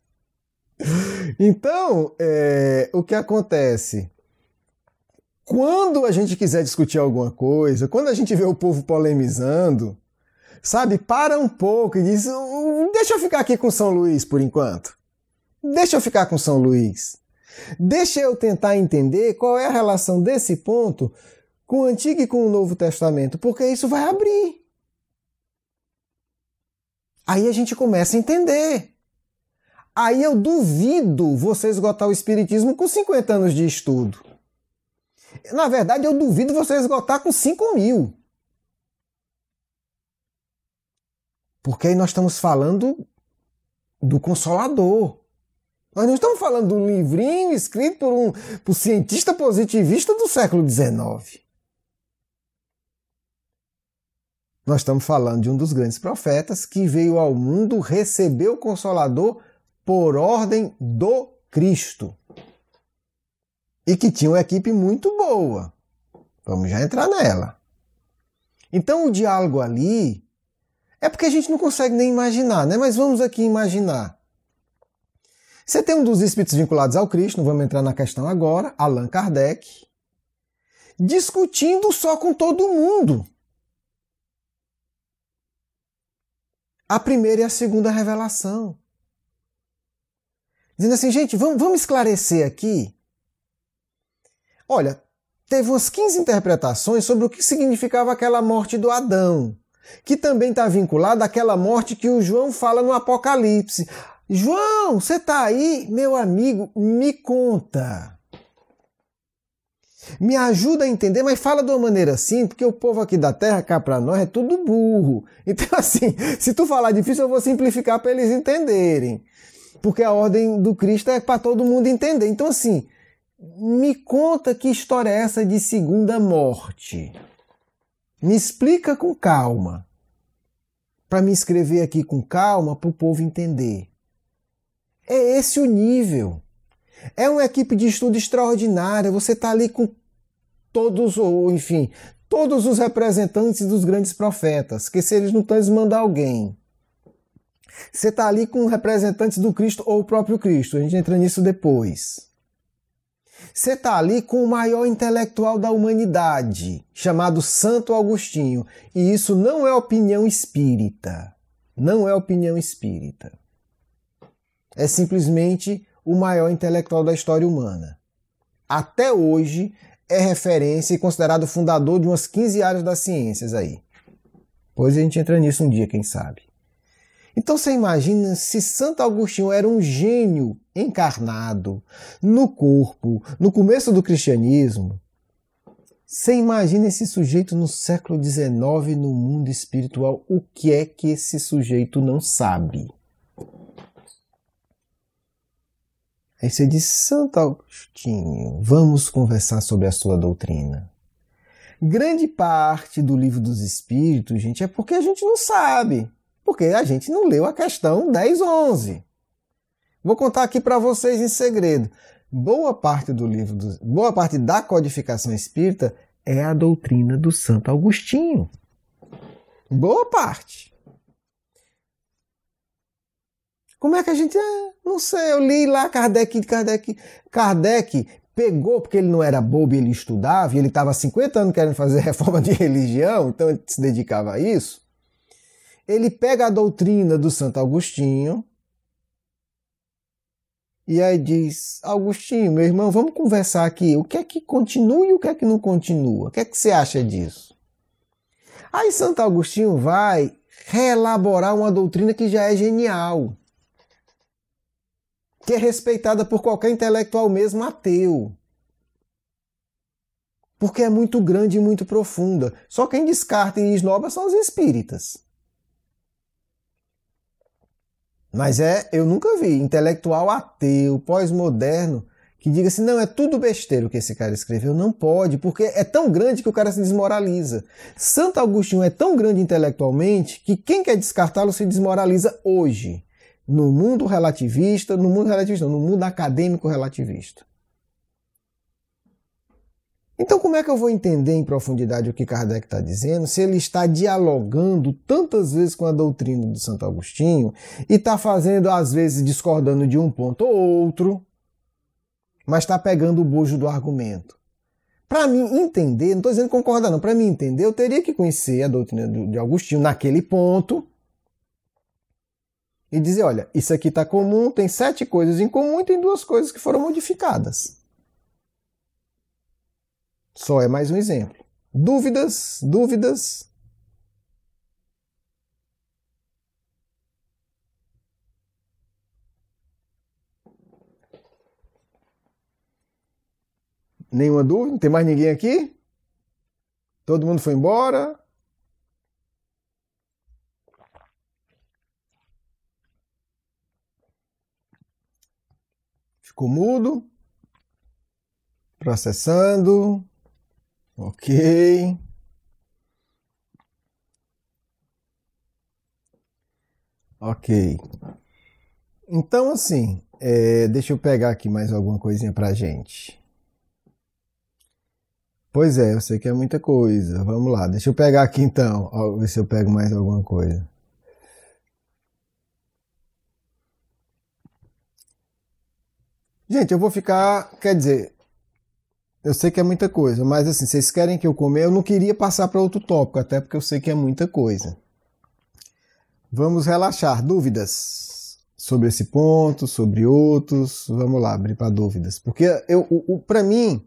[SPEAKER 1] Então, é, o que acontece? Quando a gente quiser discutir alguma coisa, quando a gente vê o povo polemizando, sabe, para um pouco e diz, deixa eu ficar aqui com São Luís por enquanto. Deixa eu ficar com São Luís. Deixa eu tentar entender qual é a relação desse ponto com o Antigo e com o Novo Testamento, porque isso vai abrir. Aí a gente começa a entender. Aí eu duvido você esgotar o Espiritismo com cinquenta anos de estudo. Na verdade, eu duvido você esgotar com cinco mil. Porque aí nós estamos falando do Consolador. Nós não estamos falando do livrinho escrito por um por cientista positivista do século dezenove. Nós estamos falando de um dos grandes profetas que veio ao mundo receber o Consolador por ordem do Cristo. E que tinha uma equipe muito boa. Vamos já entrar nela. Então o diálogo ali é porque a gente não consegue nem imaginar, né? Mas vamos aqui imaginar. Você tem um dos espíritos vinculados ao Cristo, não vamos entrar na questão agora, Allan Kardec, discutindo só com todo mundo a primeira e a segunda revelação. Dizendo assim, gente, vamos, vamos esclarecer aqui. Olha, teve umas quinze interpretações sobre o que significava aquela morte do Adão, que também está vinculada àquela morte que o João fala no Apocalipse. João, você está aí? Meu amigo, me conta. Me ajuda a entender, mas fala de uma maneira assim, porque o povo aqui da Terra, cá para nós, é tudo burro. Então assim, se tu falar difícil, eu vou simplificar para eles entenderem. Porque a ordem do Cristo é para todo mundo entender. Então assim, me conta que história é essa de segunda morte. Me explica com calma. Para me escrever aqui com calma, para o povo entender. É esse o nível. É uma equipe de estudo extraordinária. Você está ali com todos, ou enfim, todos os representantes dos grandes profetas. Que se eles não estão, eles mandam alguém. Você está ali com representantes do Cristo ou o próprio Cristo. A gente entra nisso depois. Você está ali com o maior intelectual da humanidade, chamado Santo Agostinho. E isso não é opinião espírita. Não é opinião espírita. É simplesmente o maior intelectual da história humana. Até hoje é referência e considerado fundador de umas quinze áreas das ciências aí. Pois a gente entra nisso um dia, quem sabe. Então você imagina se Santo Agostinho era um gênio encarnado no corpo, no começo do cristianismo. Você imagina esse sujeito no século dezenove no mundo espiritual, o que é que esse sujeito não sabe? Aí você diz, Santo Agostinho, vamos conversar sobre a sua doutrina. Grande parte do Livro dos Espíritos, gente, é porque a gente não sabe. Porque a gente não leu a questão dez, onze. Vou contar aqui para vocês em segredo. Boa parte do livro, do, boa parte da codificação espírita é a doutrina do Santo Agostinho. Boa parte. Como é que a gente... É, não sei, eu li lá Kardec, Kardec, Kardec pegou, porque ele não era bobo e ele estudava, e ele estava há cinquenta anos querendo fazer reforma de religião, então ele se dedicava a isso. Ele pega a doutrina do Santo Agostinho E aí diz, Agostinho, meu irmão, vamos conversar aqui. O que é que continua e o que é que não continua? O que é que você acha disso? Aí Santo Agostinho vai reelaborar uma doutrina que já é genial, que é respeitada por qualquer intelectual mesmo ateu. Porque é muito grande e muito profunda. Só quem descarta e esnoba são os espíritas. Mas é, eu nunca vi intelectual ateu, pós-moderno, que diga assim, não, é tudo besteira o que esse cara escreveu. Não pode, porque é tão grande que o cara se desmoraliza. Santo Agostinho é tão grande intelectualmente que quem quer descartá-lo se desmoraliza hoje. No mundo relativista, no mundo relativista não, no mundo acadêmico relativista. Então como é que eu vou entender em profundidade o que Kardec está dizendo se ele está dialogando tantas vezes com a doutrina de Santo Agostinho e está fazendo, às vezes, discordando de um ponto ou outro, mas está pegando o bojo do argumento? Para mim entender, não estou dizendo concordar não, para mim entender eu teria que conhecer a doutrina de Agostinho naquele ponto e dizer, olha, isso aqui está comum, tem sete coisas em comum e tem duas coisas que foram modificadas. Só é mais um exemplo. Dúvidas? Dúvidas? Nenhuma dúvida? Não tem mais ninguém aqui? Todo mundo foi embora? Ficou mudo? Processando? Ok. Ok. Então, assim, é, deixa eu pegar aqui mais alguma coisinha pra gente. Pois é, eu sei que é muita coisa. Vamos lá, deixa eu pegar aqui então. Ó, ver se eu pego mais alguma coisa. Gente, eu vou ficar, quer dizer, eu sei que é muita coisa, mas assim, vocês querem que eu comece? Eu não queria passar para outro tópico, até porque eu sei que é muita coisa. Vamos relaxar. Dúvidas sobre esse ponto, sobre outros? Vamos lá, abrir para dúvidas. Porque eu, o, o, para mim,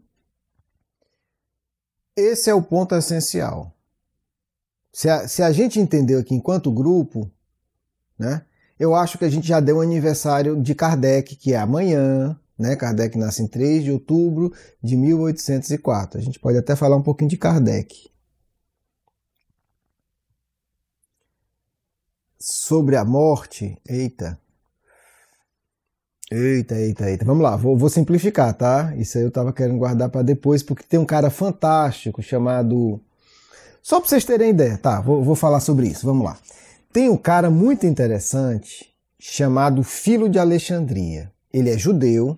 [SPEAKER 1] esse é o ponto essencial. Se a, se a gente entendeu aqui enquanto grupo, né, eu acho que a gente já deu um aniversário de Kardec, que é amanhã. Né? Kardec nasce em três de outubro de mil oitocentos e quatro. A gente pode até falar um pouquinho de Kardec. Sobre a morte, eita. Eita, eita, eita. Vamos lá, vou, vou simplificar, tá? Isso aí eu tava querendo guardar para depois, porque tem um cara fantástico chamado... Só para vocês terem ideia, tá? Vou, vou falar sobre isso, vamos lá. Tem um cara muito interessante chamado Filo de Alexandria. Ele é judeu,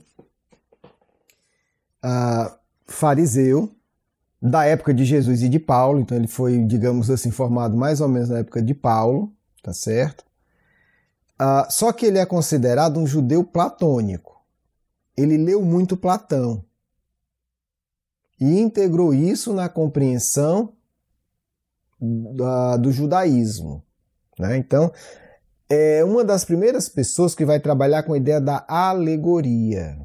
[SPEAKER 1] uh, fariseu, da época de Jesus e de Paulo, então ele foi, digamos assim, formado mais ou menos na época de Paulo, tá certo? Uh, só que ele é considerado um judeu platônico. Ele leu muito Platão e integrou isso na compreensão uh, do judaísmo, né? Então, é uma das primeiras pessoas que vai trabalhar com a ideia da alegoria.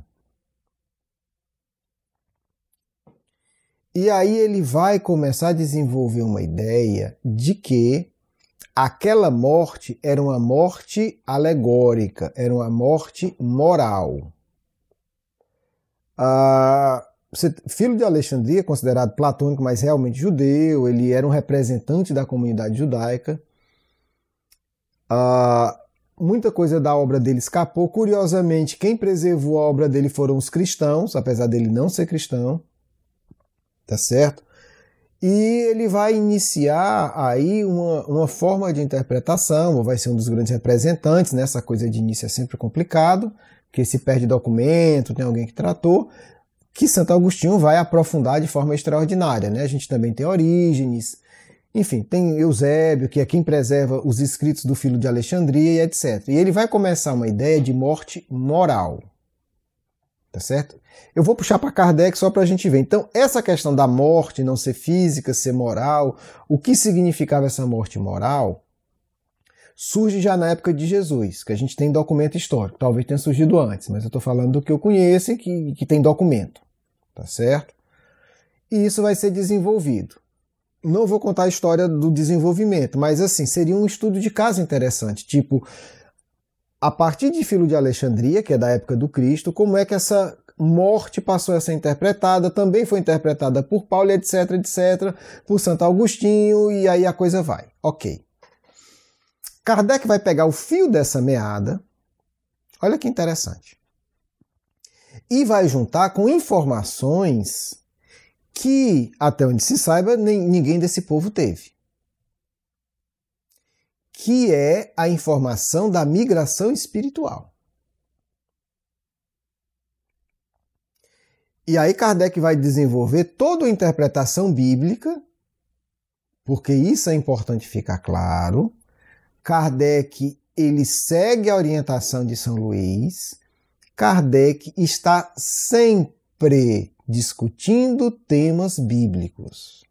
[SPEAKER 1] E aí ele vai começar a desenvolver uma ideia de que aquela morte era uma morte alegórica, era uma morte moral. Ah, Filo de Alexandria, considerado platônico, mas realmente judeu, ele era um representante da comunidade judaica. Uh, muita coisa da obra dele escapou. Curiosamente, quem preservou a obra dele foram os cristãos, apesar dele não ser cristão, tá certo? E ele vai iniciar aí uma, uma forma de interpretação, ou vai ser um dos grandes representantes, né? Essa coisa de início é sempre complicado, porque se perde documento, tem alguém que tratou, que Santo Agostinho vai aprofundar de forma extraordinária, né? A gente também tem Orígenes, enfim, tem Eusébio, que é quem preserva os escritos do Filo de Alexandria e etcétera. E ele vai começar uma ideia de morte moral. Tá certo? Eu vou puxar para Kardec só para a gente ver. Então, essa questão da morte não ser física, ser moral, o que significava essa morte moral, surge já na época de Jesus, que a gente tem documento histórico. Talvez tenha surgido antes, mas eu estou falando do que eu conheço e que, que tem documento. Tá certo? E isso vai ser desenvolvido. Não vou contar a história do desenvolvimento, mas assim, seria um estudo de caso interessante. Tipo, a partir de Filo de Alexandria, que é da época do Cristo, como é que essa morte passou a ser interpretada, também foi interpretada por Paulo, etc, etc, por Santo Agostinho, e aí a coisa vai. Ok. Kardec vai pegar o fio dessa meada, olha que interessante, e vai juntar com informações que, até onde se saiba, nem, ninguém desse povo teve. Que é a informação da migração espiritual. E aí Kardec vai desenvolver toda a interpretação bíblica, porque isso é importante ficar claro. Kardec, ele segue a orientação de São Luís. Kardec está sempre discutindo temas bíblicos.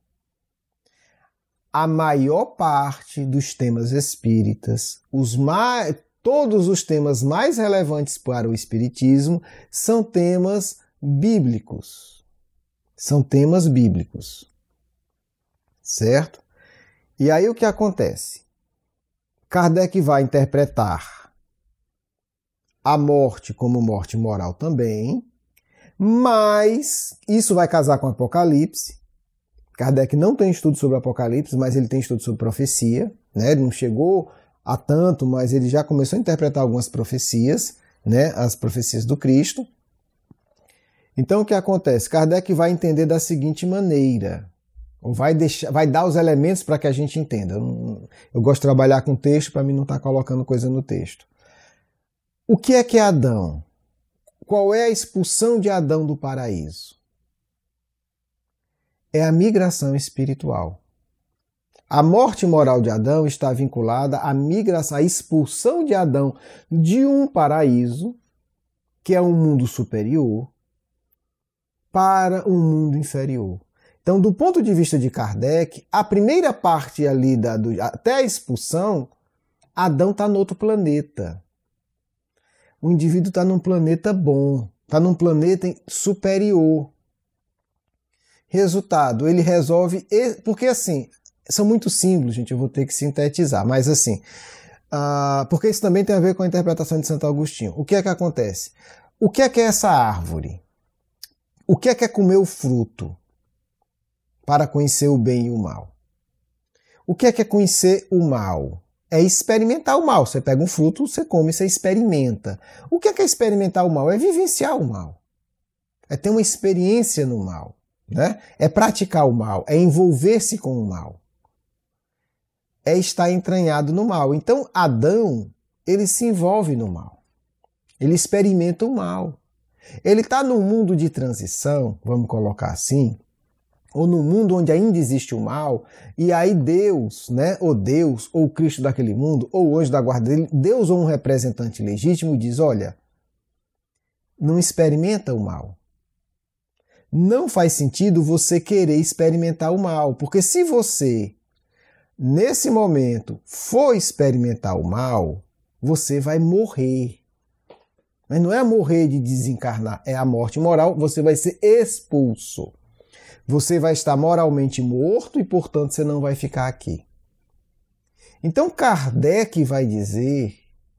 [SPEAKER 1] A maior parte dos temas espíritas, os mais, todos os temas mais relevantes para o espiritismo, são temas bíblicos. São temas bíblicos. Certo? E aí o que acontece? Kardec vai interpretar a morte como morte moral também, mas isso vai casar com Apocalipse. Kardec não tem estudo sobre Apocalipse, mas ele tem estudo sobre profecia, né? Ele não chegou a tanto, mas ele já começou a interpretar algumas profecias, né? As profecias do Cristo. Então o que acontece? Kardec vai entender da seguinte maneira, ou vai, deixar, vai dar os elementos para que a gente entenda. Eu, eu gosto de trabalhar com texto para mim não estar colocando coisa no texto. O que é que é Adão? Qual é a expulsão de Adão do paraíso? É a migração espiritual. A morte moral de Adão está vinculada à migração, à expulsão de Adão de um paraíso, que é um mundo superior, para um mundo inferior. Então, do ponto de vista de Kardec, a primeira parte ali, da, do, até a expulsão, Adão está no outro planeta. O indivíduo está num planeta bom, está num planeta superior. Resultado, ele resolve... Porque assim, são muito símbolos, gente, eu vou ter que sintetizar, mas assim, uh, porque isso também tem a ver com a interpretação de Santo Agostinho. O que é que acontece? O que é que é essa árvore? O que é que é comer o fruto para conhecer o bem e o mal? O que é que é conhecer o mal? É experimentar o mal. Você pega um fruto, você come, você experimenta. O que é que é experimentar o mal? É vivenciar o mal. É ter uma experiência no mal. Né? É praticar o mal. É envolver-se com o mal. É estar entranhado no mal. Então, Adão, ele se envolve no mal. Ele experimenta o mal. Ele está num mundo de transição, vamos colocar assim, ou num mundo onde ainda existe o mal, e aí Deus, né, ou Deus, ou o Cristo daquele mundo, ou o anjo da guarda dele, Deus ou um representante legítimo diz, olha, não experimenta o mal. Não faz sentido você querer experimentar o mal, porque se você, nesse momento, for experimentar o mal, você vai morrer. Mas não é morrer de desencarnar, é a morte moral, você vai ser expulso. Você vai estar moralmente morto e, portanto, você não vai ficar aqui. Então, Kardec vai dizer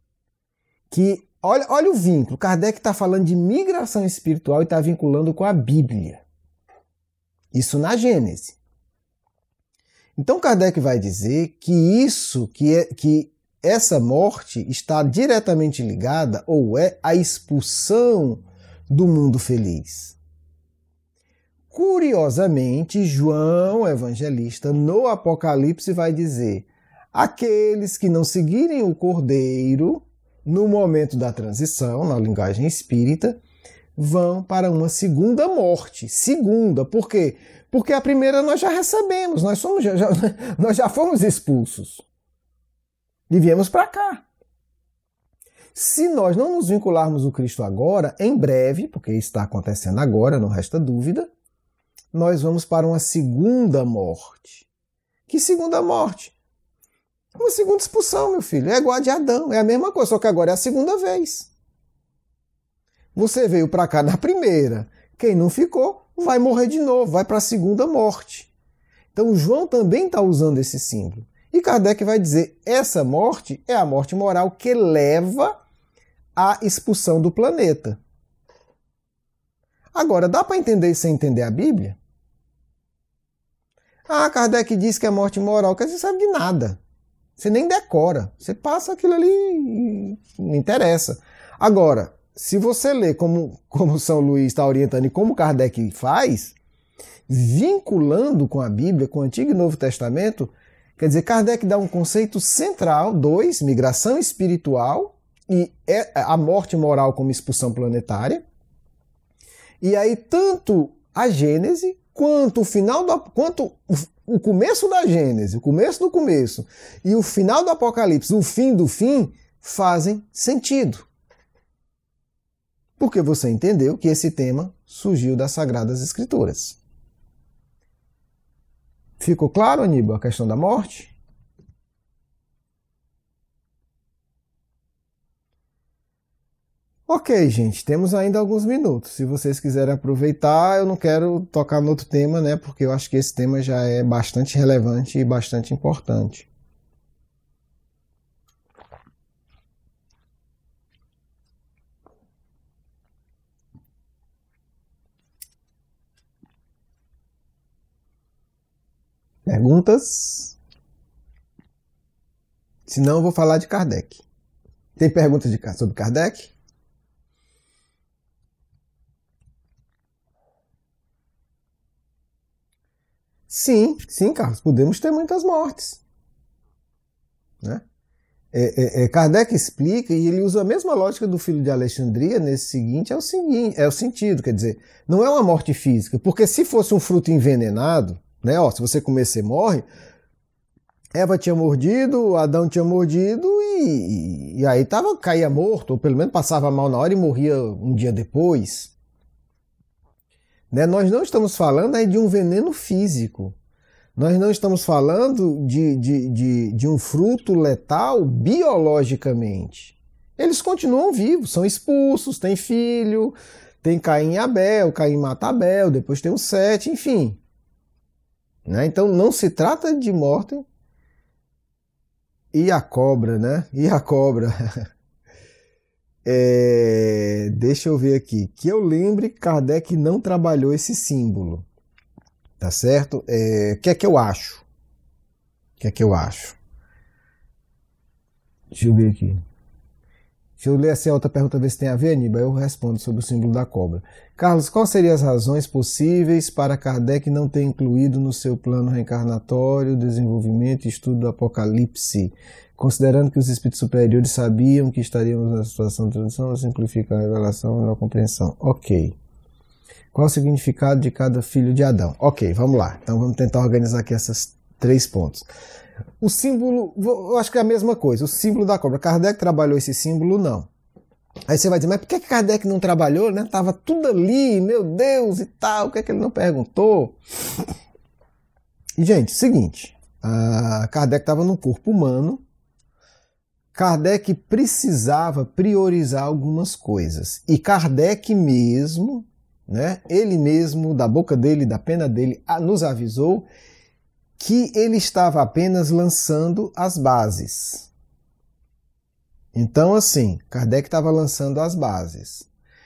[SPEAKER 1] que, olha, olha o vínculo, Kardec está falando de migração espiritual e está vinculando com a Bíblia. Isso na Gênese. Então, Kardec vai dizer que isso, que, é, que essa morte está diretamente ligada, ou é, à expulsão do mundo feliz. Curiosamente, João Evangelista, no Apocalipse, vai dizer: aqueles que não seguirem o Cordeiro, no momento da transição, na linguagem espírita, vão para uma segunda morte. Segunda, por quê? Porque a primeira nós já recebemos, nós, somos, já, já, nós já fomos expulsos. E viemos para cá. Se nós não nos vincularmos o Cristo agora, em breve, porque isso está acontecendo agora, não resta dúvida, nós vamos para uma segunda morte. Que segunda morte? Uma segunda expulsão, meu filho. É igual a de Adão. É a mesma coisa, só que agora é a segunda vez. Você veio para cá na primeira. Quem não ficou vai morrer de novo, vai para a segunda morte. Então João também está usando esse símbolo. E Kardec vai dizer, essa morte é a morte moral que leva à expulsão do planeta. Agora, dá para entender sem entender a Bíblia? Ah, Kardec diz que é morte moral, que você sabe de nada. Você nem decora. Você passa aquilo ali e não interessa. Agora, se você lê como, como São Luís está orientando e como Kardec faz, vinculando com a Bíblia, com o Antigo e Novo Testamento, quer dizer, Kardec dá um conceito central, dois, migração espiritual e a morte moral como expulsão planetária. E aí, tanto a Gênese, quanto o final do, quanto o começo da Gênese, o começo do começo, e o final do Apocalipse, o fim do fim, fazem sentido. Porque você entendeu que esse tema surgiu das Sagradas Escrituras. Ficou claro, Aníbal, a questão da morte? Ok, gente, temos ainda alguns minutos. Se vocês quiserem aproveitar, eu não quero tocar no outro tema, né? Porque eu acho que esse tema já é bastante relevante e bastante importante. Perguntas? Se não, eu vou falar de Kardec. Tem perguntas de, sobre Kardec? Sim, sim, Carlos, podemos ter muitas mortes. Né? É, é, é, Kardec explica, e ele usa a mesma lógica do Filho de Alexandria nesse seguinte, é o seguinte, é o sentido, quer dizer, não é uma morte física, porque se fosse um fruto envenenado, né, ó, se você comer, você morre, Eva tinha mordido, Adão tinha mordido, e, e aí tava, caía morto, ou pelo menos passava mal na hora e morria um dia depois. Né? Nós não estamos falando aí de um veneno físico. Nós não estamos falando de, de, de, de um fruto letal biologicamente. Eles continuam vivos, são expulsos, têm filho, tem Caim e Abel, Caim mata Abel, depois tem o Sete, enfim. Né? Então não se trata de morte. E a cobra, né? E a cobra... É, deixa eu ver aqui. Que eu lembre, Kardec não trabalhou esse símbolo. Tá certo? É, o que é que eu acho? O que é que eu acho? Deixa eu ver aqui. Deixa eu ler essa outra pergunta, ver se tem a ver, Aníbal. Eu respondo sobre o símbolo da cobra. Carlos, quais seriam as razões possíveis para Kardec não ter incluído no seu plano reencarnatório, desenvolvimento e estudo do Apocalipse? Considerando que os espíritos superiores sabiam que estaríamos na situação de transição, simplificar a revelação e a compreensão. Ok. Qual o significado de cada filho de Adão? Ok, vamos lá. Então vamos tentar organizar aqui esses três pontos. O símbolo, eu acho que é a mesma coisa. O símbolo da cobra. Kardec trabalhou esse símbolo? Não. Aí você vai dizer, mas por que Kardec não trabalhou? Né? Tava tudo ali, meu Deus e tal. Por que, é que ele não perguntou? E, gente, seguinte. A Kardec estava num corpo humano. Kardec precisava priorizar algumas coisas. E Kardec mesmo, né, ele mesmo, da boca dele, da pena dele, nos avisou que ele estava apenas lançando as bases. Então, assim, Kardec estava lançando as bases.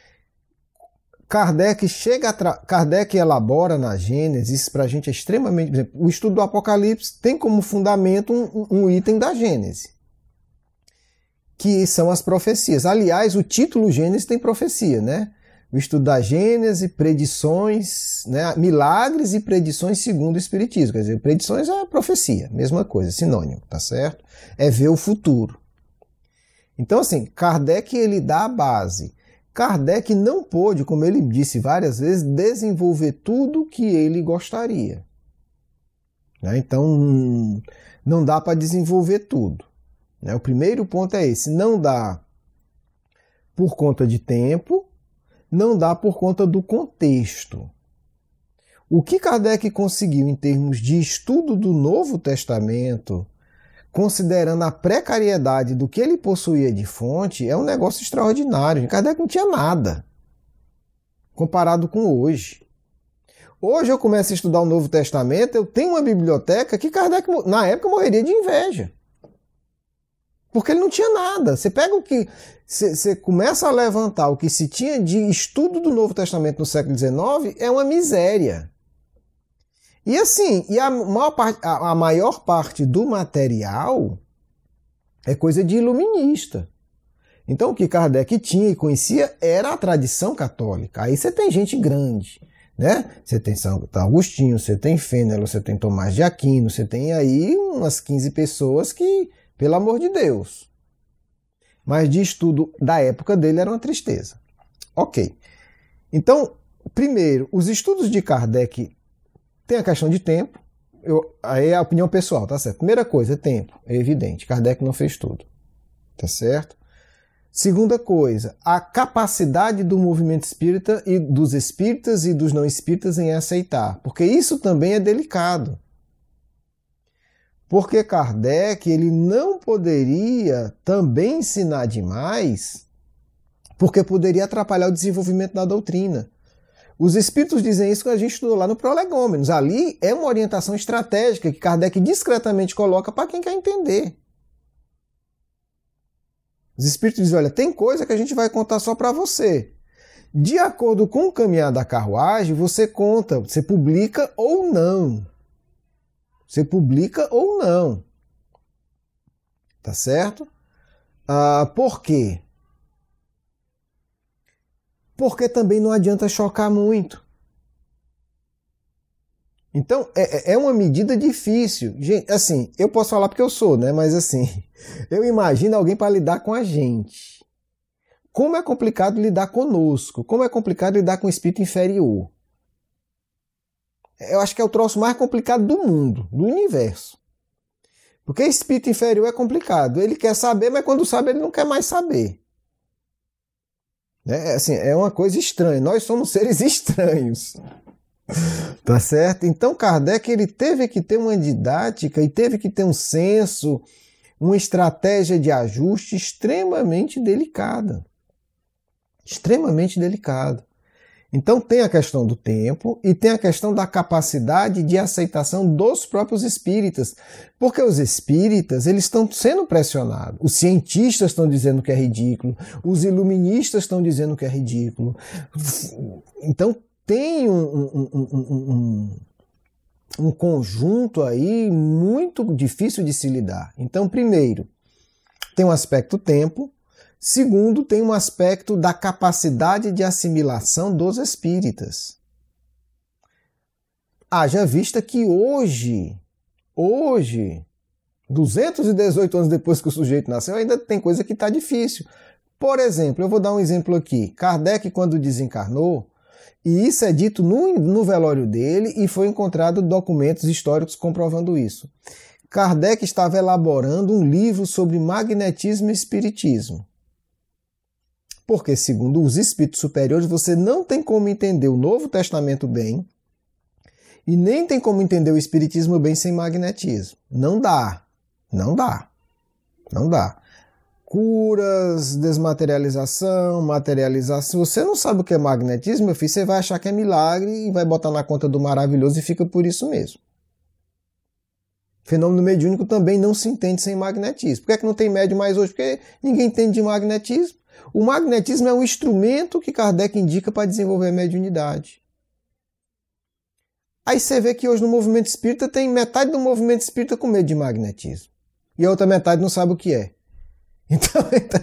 [SPEAKER 1] Kardec chega a tra... Kardec elabora na Gênesis, isso para a gente é extremamente... Por exemplo, o estudo do Apocalipse tem como fundamento um, um item da Gênese, que são as profecias. Aliás, o título Gênesis tem profecia, né? O estudo da Gênese, predições, né? Milagres e predições segundo o Espiritismo. Quer dizer, predições é profecia, mesma coisa, sinônimo, tá certo? É ver o futuro. Então, assim, Kardec, ele dá a base. Kardec não pôde, como ele disse várias vezes, desenvolver tudo o que ele gostaria. Né? Então, não dá para desenvolver tudo. O primeiro ponto é esse, não dá por conta de tempo, não dá por conta do contexto. O que Kardec conseguiu em termos de estudo do Novo Testamento, considerando a precariedade do que ele possuía de fonte, é um negócio extraordinário. Kardec não tinha nada comparado com hoje. Hoje eu começo a estudar o Novo Testamento, eu tenho uma biblioteca que Kardec, na época, morreria de inveja. Porque ele não tinha nada. Você pega o que... Você começa a levantar o que se tinha de estudo do Novo Testamento no século dezenove, é uma miséria. E assim, e a maior parte, a, a maior parte do material é coisa de iluminista. Então o que Kardec tinha e conhecia era a tradição católica. Aí você tem gente grande, né? Você tem São Agostinho, você tem Fênelon, você tem Tomás de Aquino, você tem aí umas quinze pessoas que, pelo amor de Deus. Mas de estudo da época dele era uma tristeza. Ok. Então, primeiro, os estudos de Kardec tem a questão de tempo. Eu, aí é a opinião pessoal, tá certo? Primeira coisa, tempo. É evidente, Kardec não fez tudo. Tá certo? Segunda coisa, a capacidade do movimento espírita e dos espíritas e dos não espíritas em aceitar. Porque isso também é delicado. Porque Kardec ele não poderia também ensinar demais, porque poderia atrapalhar o desenvolvimento da doutrina. Os espíritos dizem isso que a gente estudou lá no Prolegômenos. Ali é uma orientação estratégica que Kardec discretamente coloca para quem quer entender. Os espíritos dizem, olha, tem coisa que a gente vai contar só para você. De acordo com o caminhar da carruagem, você conta, você publica ou não. Você publica ou não. Tá certo? Ah, por quê? Porque também não adianta chocar muito. Então, é, é uma medida difícil. Gente, assim, eu posso falar porque eu sou, né? Mas assim, eu imagino alguém para lidar com a gente. Como é complicado lidar conosco. Como é complicado lidar com o espírito inferior. Eu acho que é o troço mais complicado do mundo, do universo. Porque espírito inferior é complicado. Ele quer saber, mas quando sabe ele não quer mais saber. É, assim, é uma coisa estranha. Nós somos seres estranhos. Tá certo? Então Kardec ele teve que ter uma didática e teve que ter um senso, uma estratégia de ajuste extremamente delicada. Extremamente delicada. Então tem a questão do tempo e tem a questão da capacidade de aceitação dos próprios espíritas. Porque os espíritas eles estão sendo pressionados. Os cientistas estão dizendo que é ridículo. Os iluministas estão dizendo que é ridículo. Então tem um, um, um, um, um conjunto aí muito difícil de se lidar. Então, primeiro, tem um aspecto tempo. Segundo, tem um aspecto da capacidade de assimilação dos espíritas. Haja vista que hoje, hoje, duzentos e dezoito anos depois que o sujeito nasceu, ainda tem coisa que está difícil. Por exemplo, eu vou dar um exemplo aqui. Kardec, quando desencarnou, e isso é dito no, no velório dele, e foi encontrado documentos históricos comprovando isso. Kardec estava elaborando um livro sobre magnetismo e espiritismo. Porque, segundo os espíritos superiores, você não tem como entender o Novo Testamento bem e nem tem como entender o espiritismo bem sem magnetismo. Não dá. Não dá. Não dá. Curas, desmaterialização, materialização. Se você não sabe o que é magnetismo, meu filho, você vai achar que é milagre e vai botar na conta do maravilhoso e fica por isso mesmo. Fenômeno mediúnico também não se entende sem magnetismo. Por que é que não tem médium mais hoje? Porque ninguém entende de magnetismo. O magnetismo é um instrumento que Kardec indica para desenvolver a mediunidade. Aí você vê que hoje no movimento espírita tem metade do movimento espírita com medo de magnetismo. E a outra metade não sabe o que é. Então,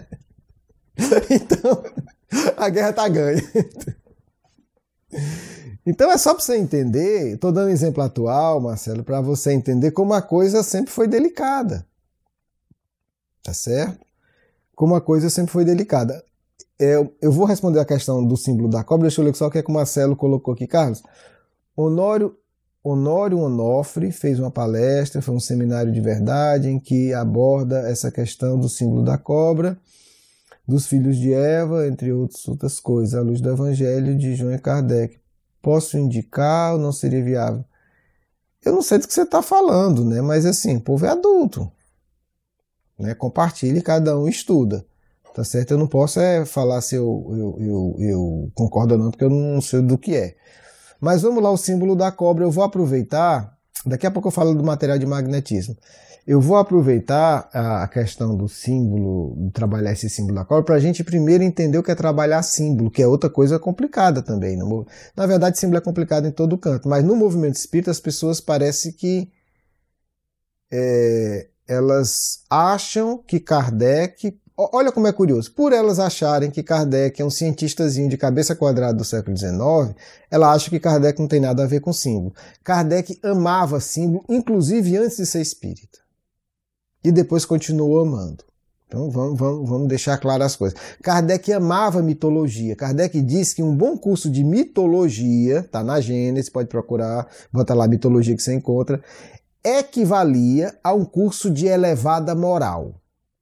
[SPEAKER 1] então a guerra está ganha. Então é só para você entender, estou dando um exemplo atual, Marcelo, para você entender como a coisa sempre foi delicada. Tá certo? Como a coisa sempre foi delicada. Eu, eu vou responder a questão do símbolo da cobra, deixa eu ler só o que, é que o Marcelo colocou aqui, Carlos. Honório, Honório Onofre fez uma palestra, foi um seminário de verdade, em que aborda essa questão do símbolo da cobra, dos filhos de Eva, entre outras, outras coisas, à luz do Evangelho de João e Kardec. Posso indicar ou não seria viável? Eu não sei do que você está falando, né? Mas assim, o povo é adulto. né? Compartilhe, cada um estuda. Tá certo? Eu não posso é, falar se eu, eu, eu, eu concordo ou não, porque eu não sei do que é. Mas vamos lá, o símbolo da cobra. Eu vou aproveitar, daqui a pouco eu falo do material de magnetismo. Eu vou aproveitar a questão do símbolo, de trabalhar esse símbolo da cobra, para a gente primeiro entender o que é trabalhar símbolo, que é outra coisa complicada também. Na verdade, símbolo é complicado em todo canto, mas no movimento espírita as pessoas parecem que é, elas acham que Kardec... Olha como é curioso, por elas acharem que Kardec é um cientistazinho de cabeça quadrada do século dezenove, ela acha que Kardec não tem nada a ver com símbolo. Kardec amava símbolo, inclusive antes de ser espírita. E depois continuou amando. Então vamos, vamos, vamos deixar claras as coisas. Kardec amava mitologia. Kardec disse que um bom curso de mitologia, tá na Gênesis, pode procurar, bota lá mitologia que você encontra, equivalia a um curso de elevada moral.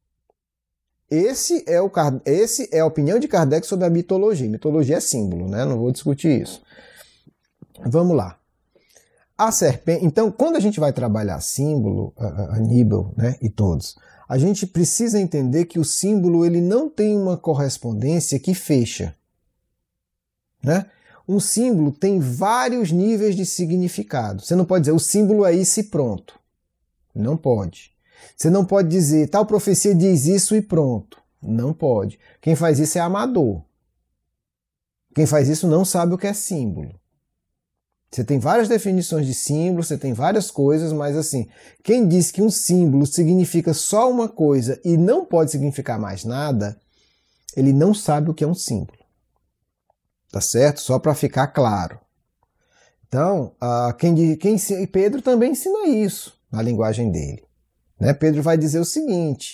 [SPEAKER 1] Esse é, o, esse é a opinião de Kardec sobre a mitologia. Mitologia é símbolo, né? Não vou discutir isso. Vamos lá. A serpente. Então, quando a gente vai trabalhar símbolo, Aníbal, né, e todos, a gente precisa entender que o símbolo ele não tem uma correspondência que fecha, né? Um símbolo tem vários níveis de significado. Você não pode dizer o símbolo é isso e pronto. Não pode. Você não pode dizer, tal profecia diz isso e pronto. Não pode. Quem faz isso é amador. Quem faz isso não sabe o que é símbolo. Você tem várias definições de símbolo, você tem várias coisas, mas assim, quem diz que um símbolo significa só uma coisa e não pode significar mais nada, ele não sabe o que é um símbolo. Tá certo? Só para ficar claro. Então, quem, quem, Pedro também ensina isso na linguagem dele. Né? Pedro vai dizer o seguinte,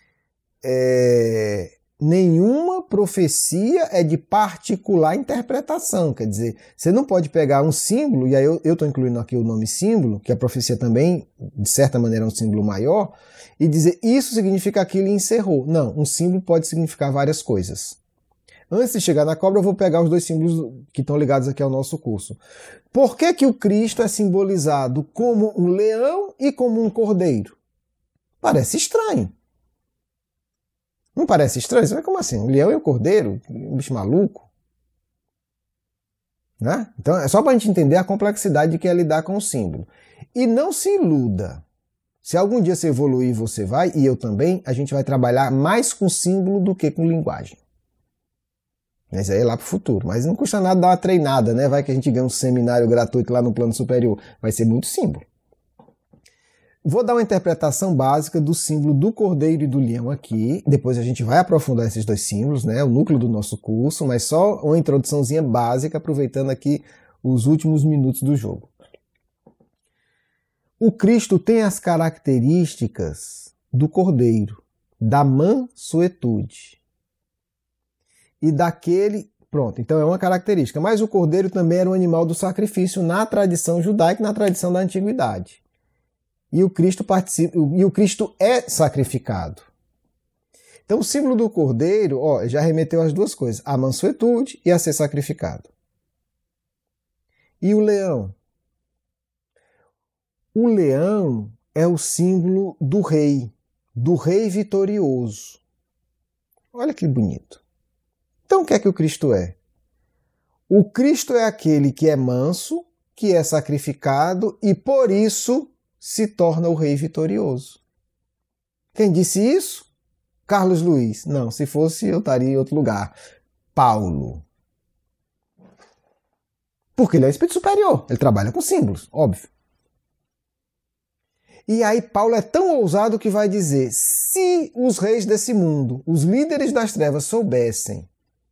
[SPEAKER 1] é, nenhuma profecia é de particular interpretação, quer dizer, você não pode pegar um símbolo, e aí eu estou incluindo aqui o nome símbolo, que a profecia também, de certa maneira, é um símbolo maior, e dizer isso significa aquilo e encerrou. Não, um símbolo pode significar várias coisas. Antes de chegar na cobra, eu vou pegar os dois símbolos que estão ligados aqui ao nosso curso. Por que que o Cristo é simbolizado como um leão e como um cordeiro? Parece estranho. Não parece estranho? Você vê como assim? Um leão e um cordeiro? Um bicho maluco? Né? Então é só para a gente entender a complexidade de que é lidar com o símbolo. E não se iluda. Se algum dia você evoluir, você vai, e eu também, a gente vai trabalhar mais com símbolo do que com linguagem. Mas aí é lá para o futuro. Mas não custa nada dar uma treinada, né? Vai que a gente ganha um seminário gratuito lá no plano superior. Vai ser muito símbolo. Vou dar uma interpretação básica do símbolo do cordeiro e do leão aqui, depois a gente vai aprofundar esses dois símbolos, né, o núcleo do nosso curso, mas só uma introduçãozinha básica, aproveitando aqui os últimos minutos do jogo. O Cristo tem as características do cordeiro, da mansuetude e daquele... Pronto, então é uma característica, mas o cordeiro também era um animal do sacrifício na tradição judaica e na tradição da antiguidade. E o Cristo participa, e o Cristo é sacrificado. Então o símbolo do cordeiro, ó, já remeteu as duas coisas, a mansuetude e a ser sacrificado. E o leão? O leão é o símbolo do rei, do rei vitorioso. Olha que bonito. Então o que é que o Cristo é? O Cristo é aquele que é manso, que é sacrificado e por isso se torna o rei vitorioso. Quem disse isso? Carlos Luiz. Não, se fosse eu estaria em outro lugar. Paulo. Porque ele é o espírito superior. Ele trabalha com símbolos, óbvio. E aí Paulo é tão ousado que vai dizer, se os reis desse mundo, os líderes das trevas soubessem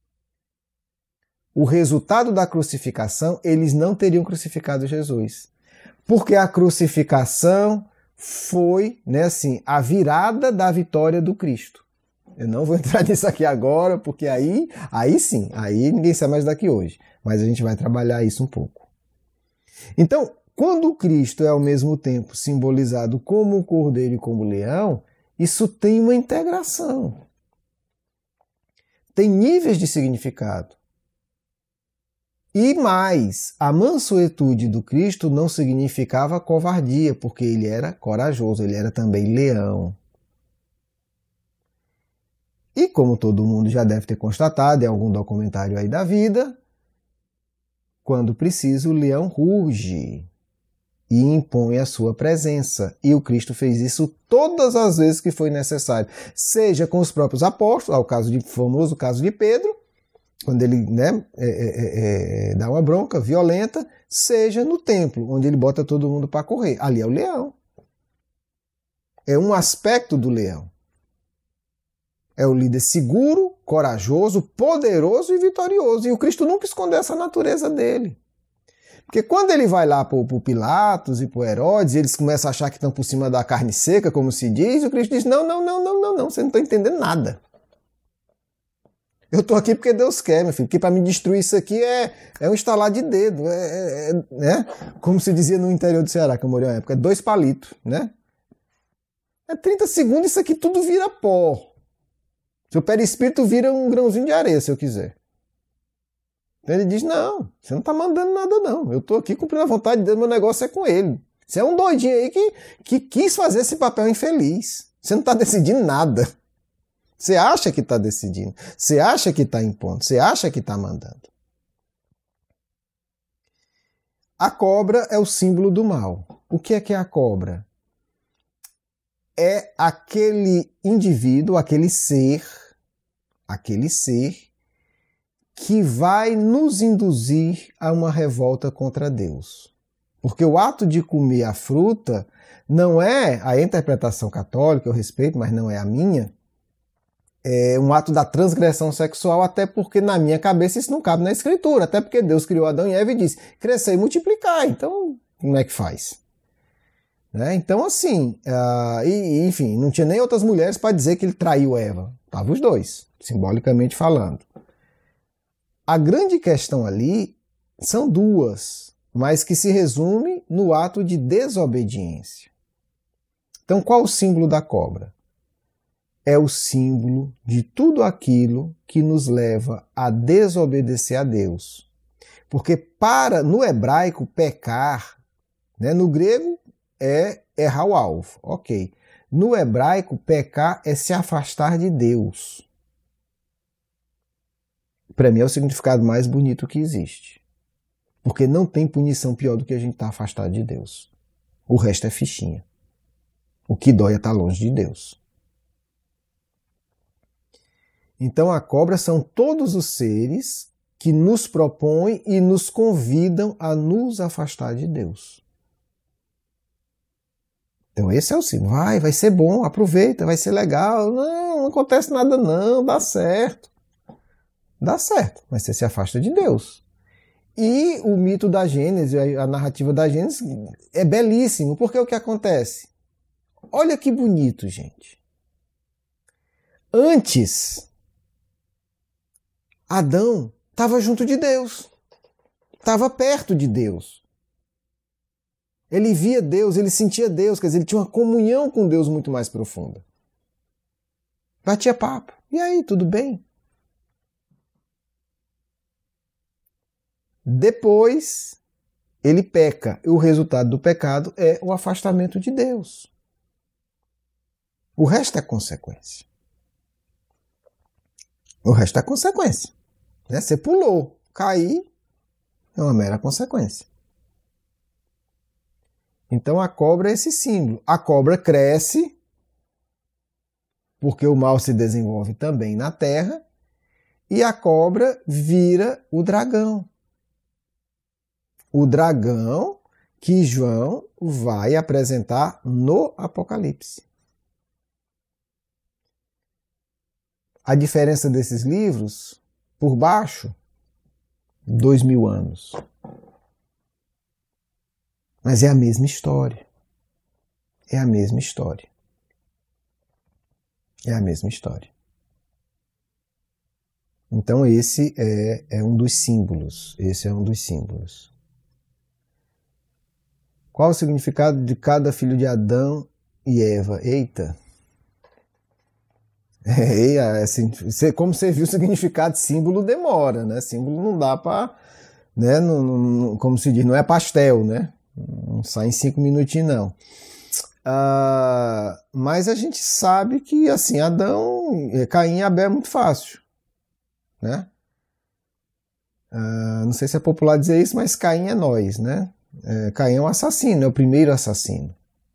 [SPEAKER 1] o resultado da crucificação, eles não teriam crucificado Jesus. Porque a crucificação foi, né, assim, a virada da vitória do Cristo. Eu não vou entrar nisso aqui agora, porque aí, aí sim, aí ninguém sai mais daqui hoje. Mas a gente vai trabalhar isso um pouco. Então, quando o Cristo é ao mesmo tempo simbolizado como o cordeiro e como o leão, isso tem uma integração. Tem níveis de significado. E mais, a mansuetude do Cristo não significava covardia, porque ele era corajoso, ele era também leão. E como todo mundo já deve ter constatado em algum documentário aí da vida, quando precisa o leão ruge e impõe a sua presença. E o Cristo fez isso todas as vezes que foi necessário, seja com os próprios apóstolos, ao caso de, famoso caso de Pedro, quando ele né, é, é, é, dá uma bronca violenta, seja no templo, onde ele bota todo mundo para correr. Ali é o leão. É um aspecto do leão. É o líder seguro, corajoso, poderoso e vitorioso. E o Cristo nunca escondeu essa natureza dele. Porque quando ele vai lá para o Pilatos e para o Herodes, e eles começam a achar que estão por cima da carne seca, como se diz, o Cristo diz, não, não, não, não, não, não, você não está entendendo nada. Eu estou aqui porque Deus quer, meu filho, porque para me destruir isso aqui é, é um estalar de dedo, é, é, é, né? Como se dizia no interior do Ceará, que eu morei uma época, é dois palitos, né? É trinta segundos, isso aqui tudo vira pó. Seu perispírito vira um grãozinho de areia, se eu quiser. Então ele diz, não, você não está mandando nada não, eu estou aqui cumprindo a vontade de Deus, meu negócio é com ele. Você é um doidinho aí que, que quis fazer esse papel infeliz. Você não está decidindo nada. Você acha que está decidindo, você acha que está impondo, você acha que está mandando. A cobra é o símbolo do mal. O que é que é a cobra? É aquele indivíduo, aquele ser, aquele ser que vai nos induzir a uma revolta contra Deus. Porque o ato de comer a fruta não é a interpretação católica, eu respeito, mas não é a minha, é um ato da transgressão sexual, até porque na minha cabeça isso não cabe na Escritura, até porque Deus criou Adão e Eva e disse, crescer e multiplicar, então como é que faz? Né? Então assim, uh, e, enfim, não tinha nem outras mulheres para dizer que ele traiu Eva, estavam os dois, simbolicamente falando. A grande questão ali são duas, mas que se resume no ato de desobediência. Então qual o símbolo da cobra? É o símbolo de tudo aquilo que nos leva a desobedecer a Deus. Porque para, no hebraico, pecar, né, no grego é errar o alvo, ok. No hebraico, pecar é se afastar de Deus. Para mim é o significado mais bonito que existe. Porque não tem punição pior do que a gente estar afastado de Deus. O resto é fichinha. O que dói é estar longe de Deus. Então a cobra são todos os seres que nos propõem e nos convidam a nos afastar de Deus. Então esse é o símbolo. Vai, vai ser bom, aproveita, vai ser legal. Não, não acontece nada não, dá certo. Dá certo, mas você se afasta de Deus. E o mito da Gênesis, a narrativa da Gênesis é belíssimo, porque o que acontece? Olha que bonito, gente. Antes, Adão estava junto de Deus, estava perto de Deus. Ele via Deus, ele sentia Deus, quer dizer, ele tinha uma comunhão com Deus muito mais profunda. Batia papo. E aí, tudo bem? Depois, ele peca. E o resultado do pecado é o afastamento de Deus. O resto é consequência. O resto é consequência. Né? Você pulou, cair é uma mera consequência. Então a cobra é esse símbolo. A cobra cresce, porque o mal se desenvolve também na terra, e a cobra vira o dragão. O dragão que João vai apresentar no Apocalipse. A diferença desses livros, por baixo, dois mil anos. Mas é a mesma história. É a mesma história. É a mesma história. Então esse é, é um dos símbolos. Esse é um dos símbolos. Qual o significado de cada filho de Adão e Eva? Eita! É, assim, como você viu, o significado de símbolo demora, né? Símbolo não dá para, né? Não, não, como se diz, não é pastel, né? Não sai em cinco minutinhos, não. Uh, mas a gente sabe que, assim, Adão, Caim e Abel é muito fácil, né? Uh, não sei se é popular dizer isso, mas Caim é nós, né? É, Caim é um assassino, é o primeiro assassino.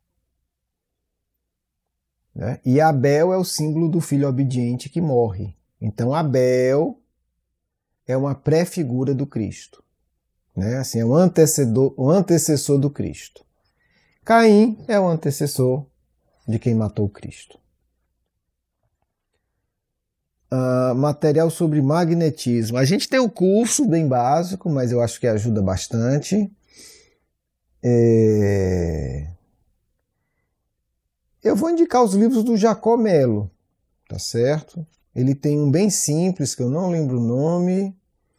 [SPEAKER 1] Né? E Abel é o símbolo do filho obediente que morre. Então Abel é uma pré-figura do Cristo. Né? Assim, é um antecessor, um antecessor do Cristo. Caim é o antecessor de quem matou o Cristo. Uh, material sobre magnetismo. A gente tem um curso bem básico, mas eu acho que ajuda bastante. É... Eu vou indicar os livros do Jacó Melo, tá certo? Ele tem um bem simples, que eu não lembro o nome.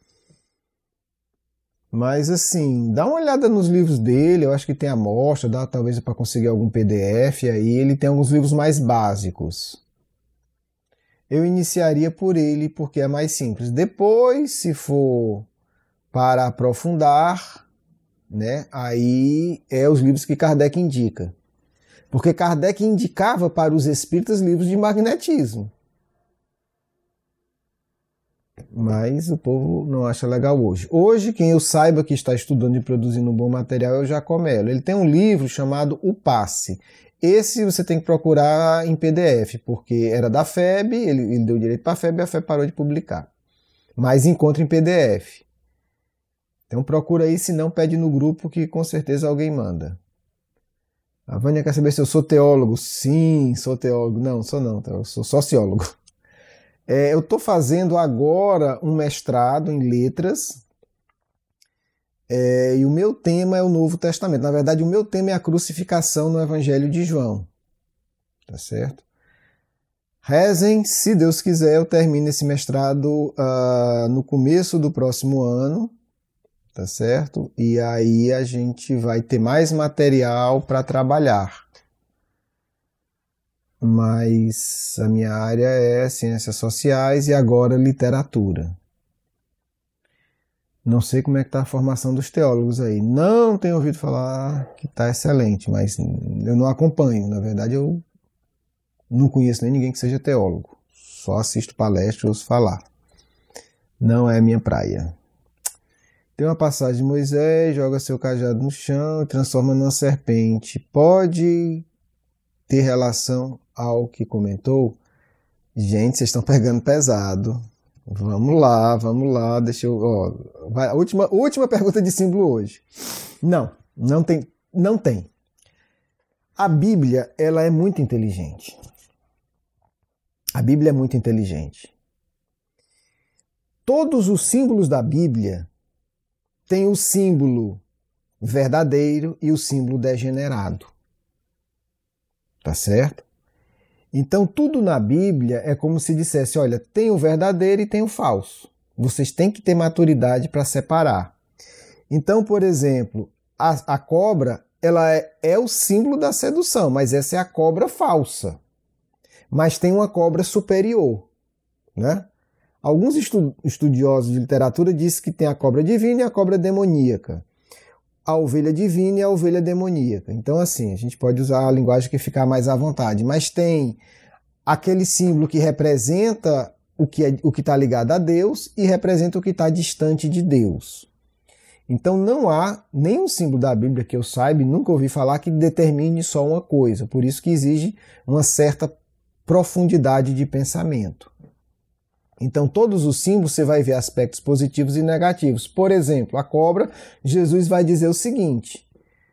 [SPEAKER 1] Mas assim, dá uma olhada nos livros dele, eu acho que tem amostra, dá talvez para conseguir algum P D F aí. Ele tem alguns livros mais básicos. Eu iniciaria por ele porque é mais simples. Depois, se for para aprofundar, né, aí é os livros que Kardec indica. Porque Kardec indicava para os espíritas livros de magnetismo. Mas o povo não acha legal hoje. Hoje, quem eu saiba que está estudando e produzindo um bom material é o Jacó Melo. Ele tem um livro chamado O Passe. Esse você tem que procurar em P D F, porque era da F E B, ele, ele deu direito para a F E B e a F E B parou de publicar. Mas encontra em P D F. Então procura aí, se não pede no grupo que com certeza alguém manda. A Vânia quer saber se eu sou teólogo. Sim, sou teólogo. Não, sou não, eu sou sociólogo. É, eu estou fazendo agora um mestrado em letras é, e o meu tema é o Novo Testamento. Na verdade, o meu tema é a crucificação no Evangelho de João. Tá certo? Rezem, se Deus quiser, eu termino esse mestrado uh, no começo do próximo ano. Tá certo? E aí a gente vai ter mais material para trabalhar. Mas a minha área é ciências sociais e agora literatura. Não sei como é que está a formação dos teólogos aí. Não tenho ouvido falar que está excelente, mas eu não acompanho. Na verdade, eu não conheço nem ninguém que seja teólogo. Só assisto palestras e ouço falar. Não é minha praia. Tem uma passagem de Moisés, joga seu cajado no chão e transforma numa serpente. Pode ter relação ao que comentou? Gente, vocês estão pegando pesado. Vamos lá, vamos lá. Deixa eu. Ó, vai, a última, última pergunta de símbolo hoje. Não, não tem. Não tem. A Bíblia, ela é muito inteligente. A Bíblia é muito inteligente. Todos os símbolos da Bíblia têm o símbolo verdadeiro e o símbolo degenerado. Tá certo? Então, tudo na Bíblia é como se dissesse, olha, tem o verdadeiro e tem o falso. Vocês têm que ter maturidade para separar. Então, por exemplo, a, a cobra, ela é, é o símbolo da sedução, mas essa é a cobra falsa. Mas tem uma cobra superior, né? Alguns estu, estudiosos de literatura dizem que tem a cobra divina e a cobra demoníaca. A ovelha divina e a ovelha demoníaca. Então, assim, a gente pode usar a linguagem que ficar mais à vontade, mas tem aquele símbolo que representa o que é, o que está ligado a Deus e representa o que está distante de Deus. Então, não há nenhum símbolo da Bíblia que eu saiba, e nunca ouvi falar, que determine só uma coisa. Por isso que exige uma certa profundidade de pensamento. Então, todos os símbolos você vai ver aspectos positivos e negativos. Por exemplo, a cobra, Jesus vai dizer o seguinte,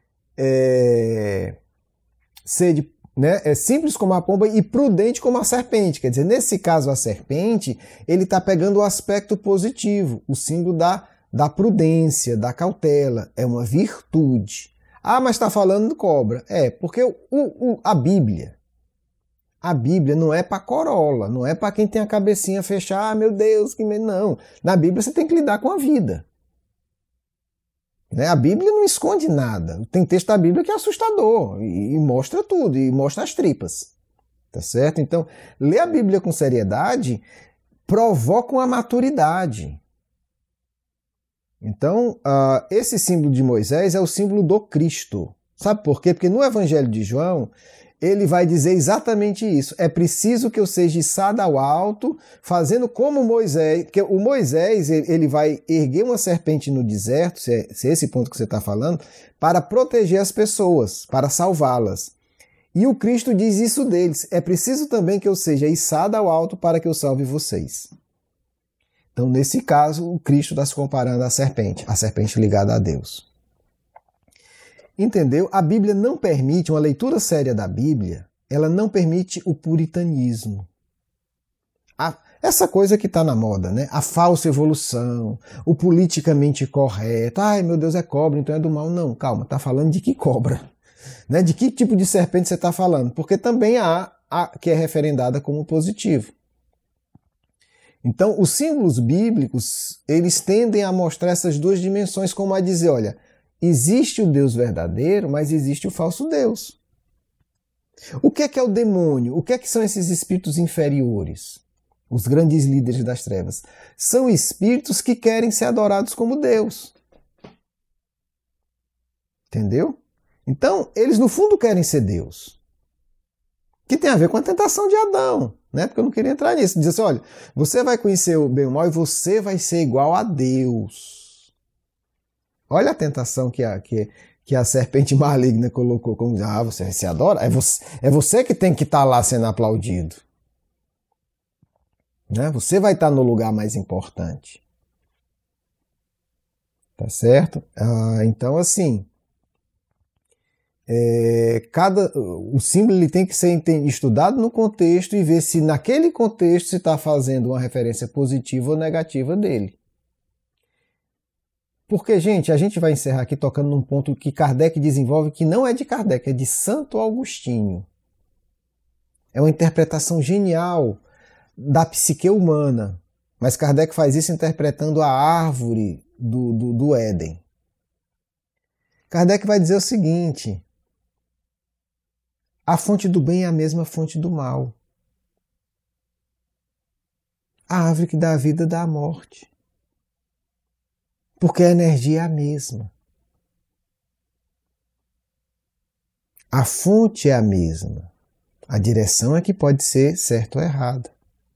[SPEAKER 1] é, sede, né, é simples como a pomba e prudente como a serpente. Quer dizer, nesse caso, a serpente, ele está pegando o aspecto positivo, o símbolo da, da prudência, da cautela, é uma virtude. Ah, mas está falando de cobra. É, porque o, o, a Bíblia, A Bíblia não é para corola, não é para quem tem a cabecinha fechada, ah, meu Deus, que medo. Não. Na Bíblia você tem que lidar com a vida. Né? A Bíblia não esconde nada. Tem texto da Bíblia que é assustador e, e mostra tudo, e mostra as tripas. Tá certo? Então, ler a Bíblia com seriedade provoca uma maturidade. Então, uh, esse símbolo de Moisés é o símbolo do Cristo. Sabe por quê? Porque no Evangelho de João, ele vai dizer exatamente isso. É preciso que eu seja içado ao alto, fazendo como Moisés, porque o Moisés ele vai erguer uma serpente no deserto, se é, se é esse ponto que você está falando, para proteger as pessoas, para salvá-las. E o Cristo diz isso deles. É preciso também que eu seja içado ao alto para que eu salve vocês. Então, nesse caso, o Cristo está se comparando à serpente, a serpente ligada a Deus. Entendeu? A Bíblia não permite, uma leitura séria da Bíblia, ela não permite o puritanismo. A, essa coisa que está na moda, né? A falsa evolução, o politicamente correto. Ai, meu Deus, é cobra, então é do mal. Não, calma, está falando de que cobra? Né? De que tipo de serpente você está falando? Porque também há a que é referendada como positivo. Então, os símbolos bíblicos, eles tendem a mostrar essas duas dimensões, como a dizer, olha, existe o Deus verdadeiro, mas existe o falso Deus. O que é que é o demônio? O que é que são esses espíritos inferiores? Os grandes líderes das trevas. São espíritos que querem ser adorados como Deus. Entendeu? Então, eles no fundo querem ser Deus. Que tem a ver com a tentação de Adão, né? Porque eu não queria entrar nisso. Diz assim, olha, você vai conhecer o bem e o mal e você vai ser igual a Deus. Olha a tentação que a, que, que a serpente maligna colocou. Como, ah, você vai se adora? É você, é você que tem que estar lá sendo aplaudido. Né? Você vai estar no lugar mais importante. Tá certo? Ah, então, assim... É, cada, o símbolo ele tem que ser estudado no contexto e ver se naquele contexto se está fazendo uma referência positiva ou negativa dele. Porque, gente, a gente vai encerrar aqui tocando num ponto que Kardec desenvolve que não é de Kardec, é de Santo Agostinho. É uma interpretação genial da psique humana, mas Kardec faz isso interpretando a árvore do, do, do Éden. Kardec vai dizer o seguinte... A fonte do bem é a mesma fonte do mal. A árvore que dá a vida dá a morte. Porque a energia é a mesma. A fonte é a mesma. A direção é que pode ser certa ou errada.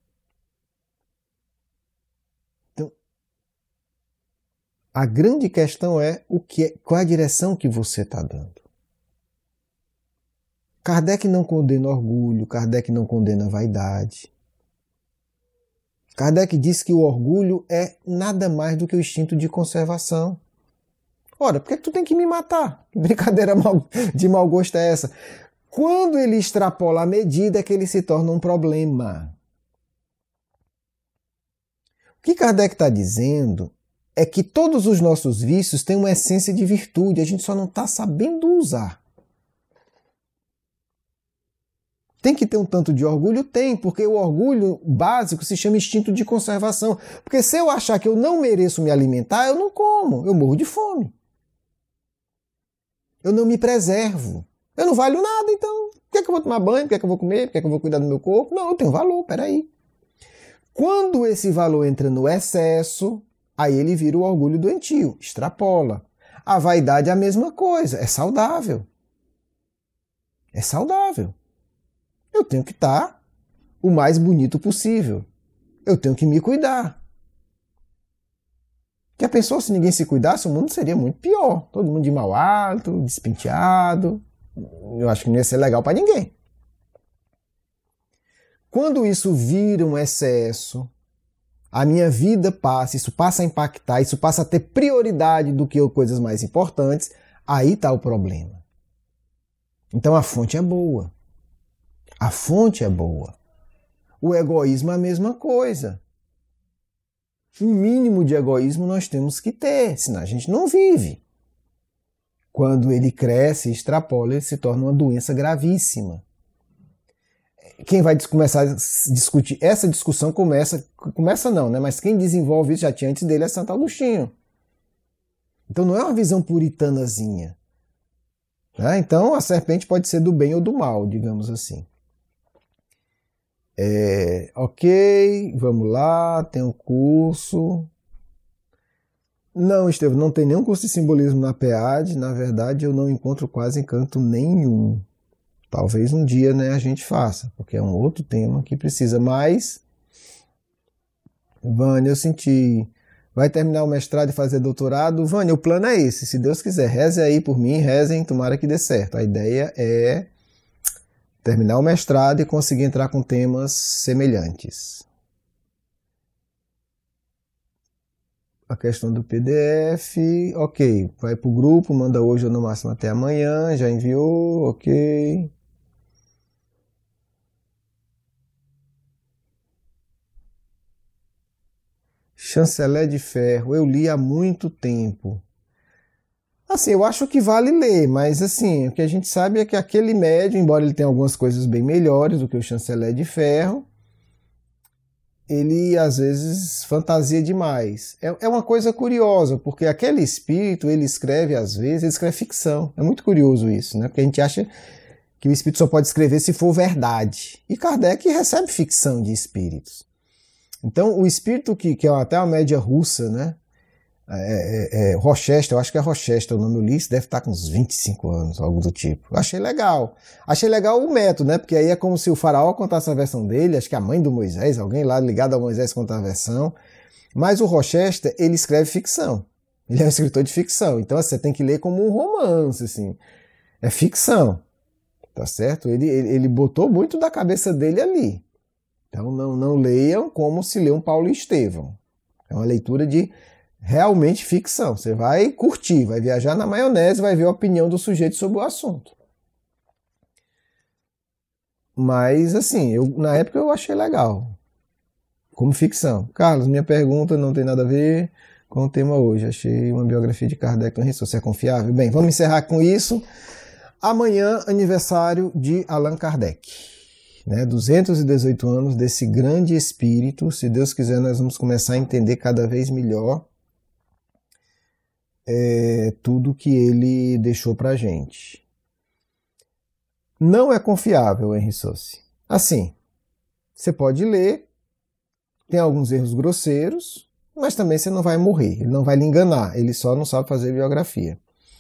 [SPEAKER 1] Então, a grande questão é, o que é qual é a direção que você está dando. Kardec não condena orgulho, Kardec não condena vaidade. Kardec diz que o orgulho é nada mais do que o instinto de conservação. Ora, por que tu tem que me matar? Que brincadeira de mau gosto é essa? Quando ele extrapola a medida é que ele se torna um problema. O que Kardec está dizendo é que todos os nossos vícios têm uma essência de virtude, a gente só não está sabendo usar. Tem que ter um tanto de orgulho? Tem, porque o orgulho básico se chama instinto de conservação. Porque se eu achar que eu não mereço me alimentar, eu não como, eu morro de fome. Eu não me preservo. Eu não valho nada, então. Por que é que eu vou tomar banho? Por que é que eu vou comer? Por que é que eu vou cuidar do meu corpo? Não, eu tenho valor, peraí. Quando esse valor entra no excesso, aí ele vira o orgulho doentio, extrapola. A vaidade é a mesma coisa, é saudável. É saudável. Eu tenho que estar o mais bonito possível. Eu tenho que me cuidar. Já pensou se ninguém se cuidasse, o mundo seria muito pior. Todo mundo de mau hálito, despenteado. Eu acho que não ia ser legal para ninguém. Quando isso vira um excesso, a minha vida passa, isso passa a impactar, isso passa a ter prioridade do que coisas mais importantes, aí está o problema. Então a fonte é boa. A fonte é boa. O egoísmo é a mesma coisa. Um mínimo de egoísmo nós temos que ter, senão a gente não vive. Quando ele cresce e extrapola, ele se torna uma doença gravíssima. Quem vai começar a discutir, essa discussão começa, começa não, né? Mas quem desenvolve isso já tinha antes dele é Santo Agostinho. Então não é uma visão puritanazinha. Né? Então a serpente pode ser do bem ou do mal, digamos assim. É, ok, vamos lá, tem um curso. Não, Estevam, não tem nenhum curso de simbolismo na P A D. Na verdade, eu não encontro quase encanto nenhum. Talvez um dia, né, a gente faça, porque é um outro tema que precisa mais. Vânia, eu senti... Vai terminar o mestrado e fazer doutorado? Vânia, o plano é esse. Se Deus quiser, reze aí por mim, rezem, tomara que dê certo. A ideia é terminar o mestrado e conseguir entrar com temas semelhantes. A questão do P D F, ok. Vai para o grupo, manda hoje ou no máximo até amanhã, já enviou, ok. Chanceler de Ferro, eu li há muito tempo. Assim, eu acho que vale ler, mas assim, o que a gente sabe é que aquele médio, embora ele tenha algumas coisas bem melhores do que o Chanceler de Ferro, ele às vezes fantasia demais. É, é uma coisa curiosa, porque aquele espírito, ele escreve às vezes, ele escreve ficção. É muito curioso isso, né? Porque a gente acha que o espírito só pode escrever se for verdade. E Kardec recebe ficção de espíritos. Então, o espírito que, que é até uma média russa, né? É, é, é, Rochester, eu acho que é Rochester o nome, Ulisses, deve estar com uns vinte e cinco anos, algo do tipo. Eu achei legal. Achei legal o método, né? Porque aí é como se o faraó contasse a versão dele, acho que a mãe do Moisés, alguém lá ligado a Moisés conta a versão. Mas o Rochester, ele escreve ficção. Ele é um escritor de ficção. Então você tem que ler como um romance, assim. É ficção, tá certo? Ele, ele, ele botou muito da cabeça dele ali. Então não, não leiam como se lê um Paulo Estevão. É uma leitura de realmente ficção. Você vai curtir, vai viajar na maionese, vai ver a opinião do sujeito sobre o assunto. Mas, assim, eu, na época eu achei legal. Como ficção. Carlos, minha pergunta não tem nada a ver com o tema hoje. Achei uma biografia de Kardec no Rio. Você é confiável? Bem, vamos encerrar com isso. Amanhã, aniversário de Allan Kardec. Né? duzentos e dezoito anos desse grande espírito. Se Deus quiser, nós vamos começar a entender cada vez melhor É, tudo que ele deixou pra gente. Não é confiável, Henri Sossi. Assim, você pode ler, tem alguns erros grosseiros, mas também você não vai morrer, ele não vai lhe enganar, ele só não sabe fazer biografia.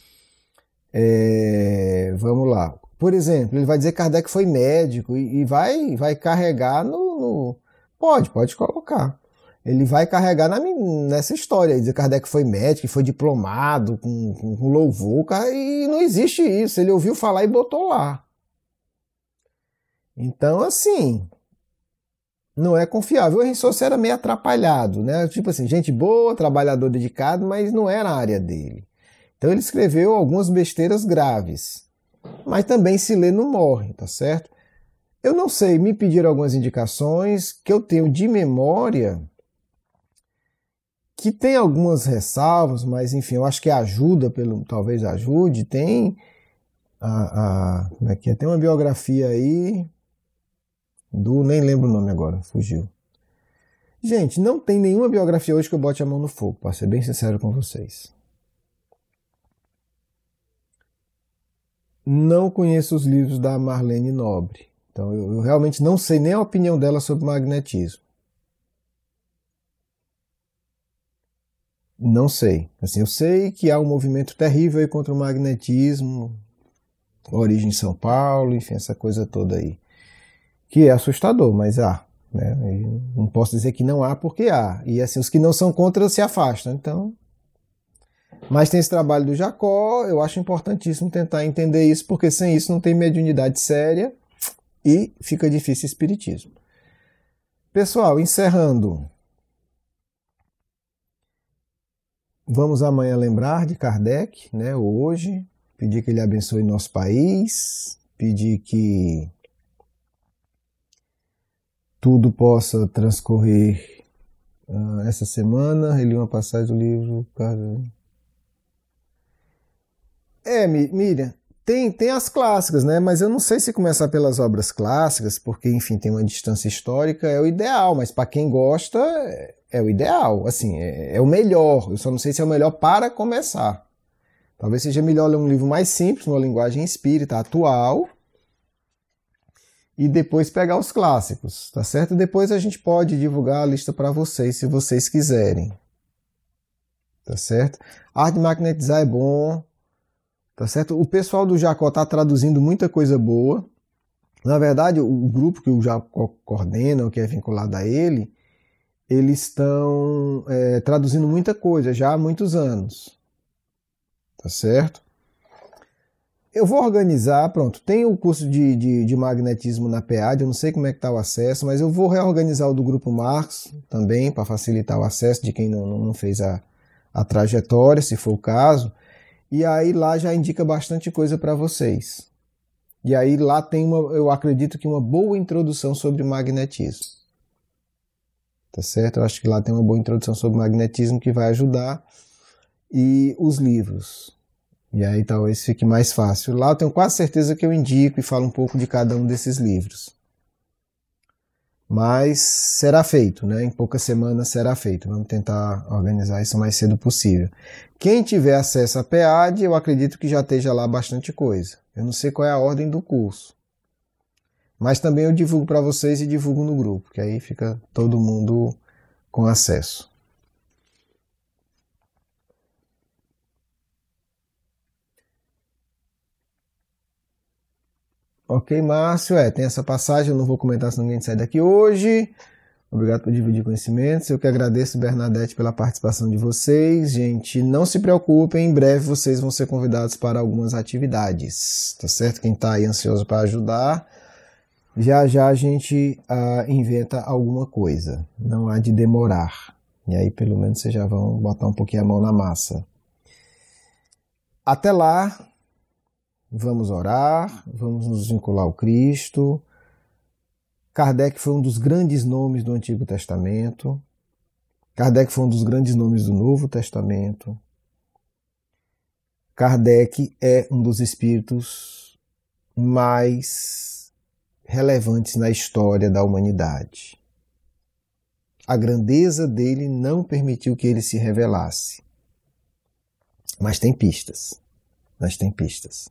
[SPEAKER 1] É, vamos lá. Por exemplo, ele vai dizer que Kardec foi médico e, e vai, vai carregar no, no... Pode, pode colocar. Ele vai carregar na, nessa história, dizer que Kardec foi médico, foi diplomado, com, com, com louvor, e não existe isso, ele ouviu falar e botou lá. Então, assim, não é confiável. O Henri Sossi era meio atrapalhado, né? Tipo assim, gente boa, trabalhador dedicado, mas não era a área dele. Então ele escreveu algumas besteiras graves, mas também se lê não morre, tá certo? Eu não sei, me pediram algumas indicações que eu tenho de memória, que tem algumas ressalvas, mas enfim, eu acho que ajuda, pelo, talvez ajude. Tem a, a, como é que é? Tem uma biografia aí do, nem lembro o nome agora, fugiu. Gente, não tem nenhuma biografia hoje que eu bote a mão no fogo, para ser bem sincero com vocês. Não conheço os livros da Marlene Nobre, então eu, eu realmente não sei nem a opinião dela sobre magnetismo. Não sei. Assim, eu sei que há um movimento terrível aí contra o magnetismo, origem em São Paulo, enfim, essa coisa toda aí. Que é assustador, mas há. Né? Eu não posso dizer que não há, porque há. E assim, os que não são contra se afastam. Então, mas tem esse trabalho do Jacó, eu acho importantíssimo tentar entender isso, porque sem isso não tem mediunidade séria e fica difícil espiritismo. Pessoal, encerrando. Vamos amanhã lembrar de Kardec, né, hoje, pedir que ele abençoe nosso país, pedir que tudo possa transcorrer uh, essa semana. Ele uma passagem do livro... É, Miriam, tem, tem as clássicas, né, mas eu não sei se começar pelas obras clássicas, porque, enfim, tem uma distância histórica, é o ideal, mas para quem gosta... É... É o ideal, assim, é, é o melhor. Eu só não sei se é o melhor para começar. Talvez seja melhor ler um livro mais simples, numa linguagem espírita atual, e depois pegar os clássicos, tá certo? Depois a gente pode divulgar a lista para vocês, se vocês quiserem. tá certo? A arte de magnetizar é bom, tá certo? O pessoal do Jacó está traduzindo muita coisa boa. Na verdade, o grupo que o Jacó coordena, o que é vinculado a ele, eles estão é, traduzindo muita coisa já há muitos anos, tá certo? Eu vou organizar, pronto, tem o curso de, de, de magnetismo na P A D, eu não sei como é que está o acesso, mas eu vou reorganizar o do Grupo Marcos também, para facilitar o acesso de quem não, não fez a, a trajetória, se for o caso, e aí lá já indica bastante coisa para vocês. E aí lá tem, uma, eu acredito que uma boa introdução sobre magnetismo. Tá certo? Eu acho que lá tem uma boa introdução sobre magnetismo que vai ajudar. E os livros. E aí talvez fique mais fácil. Lá eu tenho quase certeza que eu indico e falo um pouco de cada um desses livros. Mas será feito, né? Em poucas semanas será feito. Vamos tentar organizar isso o mais cedo possível. Quem tiver acesso à P A D, eu acredito que já esteja lá bastante coisa. Eu não sei qual é a ordem do curso. Mas também eu divulgo para vocês e divulgo no grupo, que aí fica todo mundo com acesso. Ok, Márcio, é, tem essa passagem, eu não vou comentar se ninguém sai daqui hoje. Obrigado por dividir conhecimentos. Eu que agradeço, Bernadette, pela participação de vocês. Gente, não se preocupem, em breve vocês vão ser convidados para algumas atividades, tá certo? Quem está aí ansioso para ajudar, já já a gente uh, inventa alguma coisa. Não há de demorar. E aí, pelo menos, vocês já vão botar um pouquinho a mão na massa. Até lá, vamos orar, vamos nos vincular ao Cristo. Kardec foi um dos grandes nomes do Antigo Testamento. Kardec foi um dos grandes nomes do Novo Testamento. Kardec é um dos espíritos mais relevantes na história da humanidade. A grandeza dele não permitiu que ele se revelasse. Mas tem pistas. Mas tem pistas.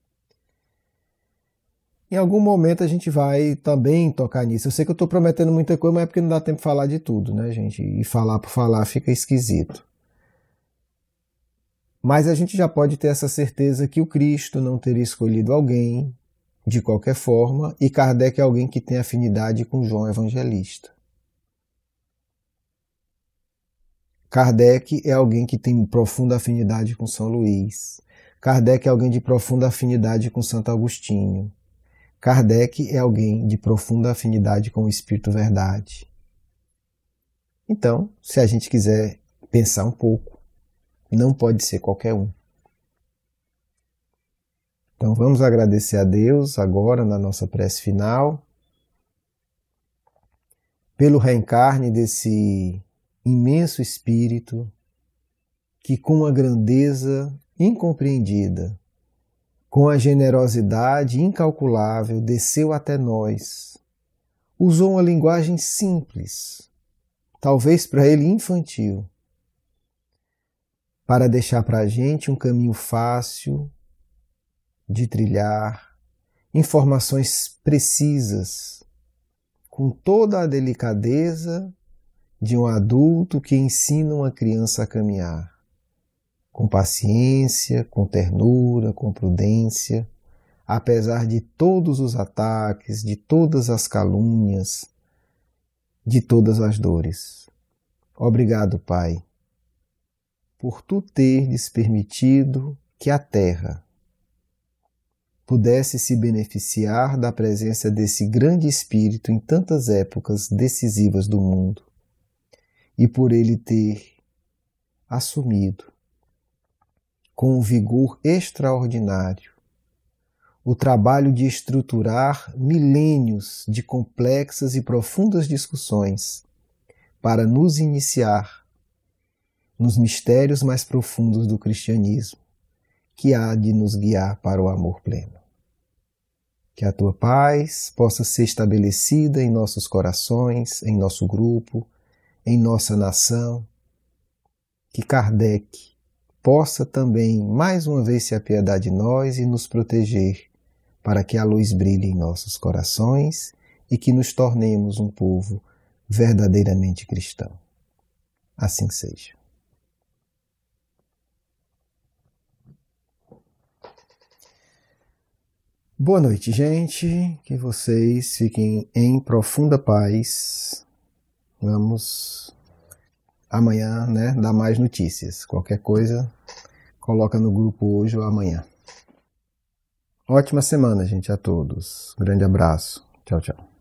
[SPEAKER 1] Em algum momento a gente vai também tocar nisso. Eu sei que eu estou prometendo muita coisa, mas é porque não dá tempo de falar de tudo, né, gente? E falar por falar fica esquisito. Mas a gente já pode ter essa certeza que o Cristo não teria escolhido alguém de qualquer forma, e Kardec é alguém que tem afinidade com João Evangelista. Kardec é alguém que tem profunda afinidade com São Luís. Kardec é alguém de profunda afinidade com Santo Agostinho. Kardec é alguém de profunda afinidade com o Espírito Verdade. Então, se a gente quiser pensar um pouco, não pode ser qualquer um. Então vamos agradecer a Deus agora na nossa prece final, pelo reencarne desse imenso Espírito que com uma grandeza incompreendida, com a generosidade incalculável, desceu até nós. Usou uma linguagem simples, talvez para ele infantil, para deixar para a gente um caminho fácil de trilhar, informações precisas, com toda a delicadeza de um adulto que ensina uma criança a caminhar. Com paciência, com ternura, com prudência, apesar de todos os ataques, de todas as calúnias, de todas as dores. Obrigado, Pai, por Tu teres permitido que a Terra pudesse se beneficiar da presença desse grande Espírito em tantas épocas decisivas do mundo, e por ele ter assumido com um vigor extraordinário o trabalho de estruturar milênios de complexas e profundas discussões para nos iniciar nos mistérios mais profundos do cristianismo, que há de nos guiar para o amor pleno. Que a Tua paz possa ser estabelecida em nossos corações, em nosso grupo, em nossa nação. Que Kardec possa também, mais uma vez, se apiedar de nós e nos proteger, para que a luz brilhe em nossos corações e que nos tornemos um povo verdadeiramente cristão. Assim seja. Boa noite, gente. Que vocês fiquem em profunda paz. Vamos amanhã, né, dar mais notícias. Qualquer coisa, coloca no grupo hoje ou amanhã. Ótima semana, gente, a todos. Grande abraço. Tchau, tchau.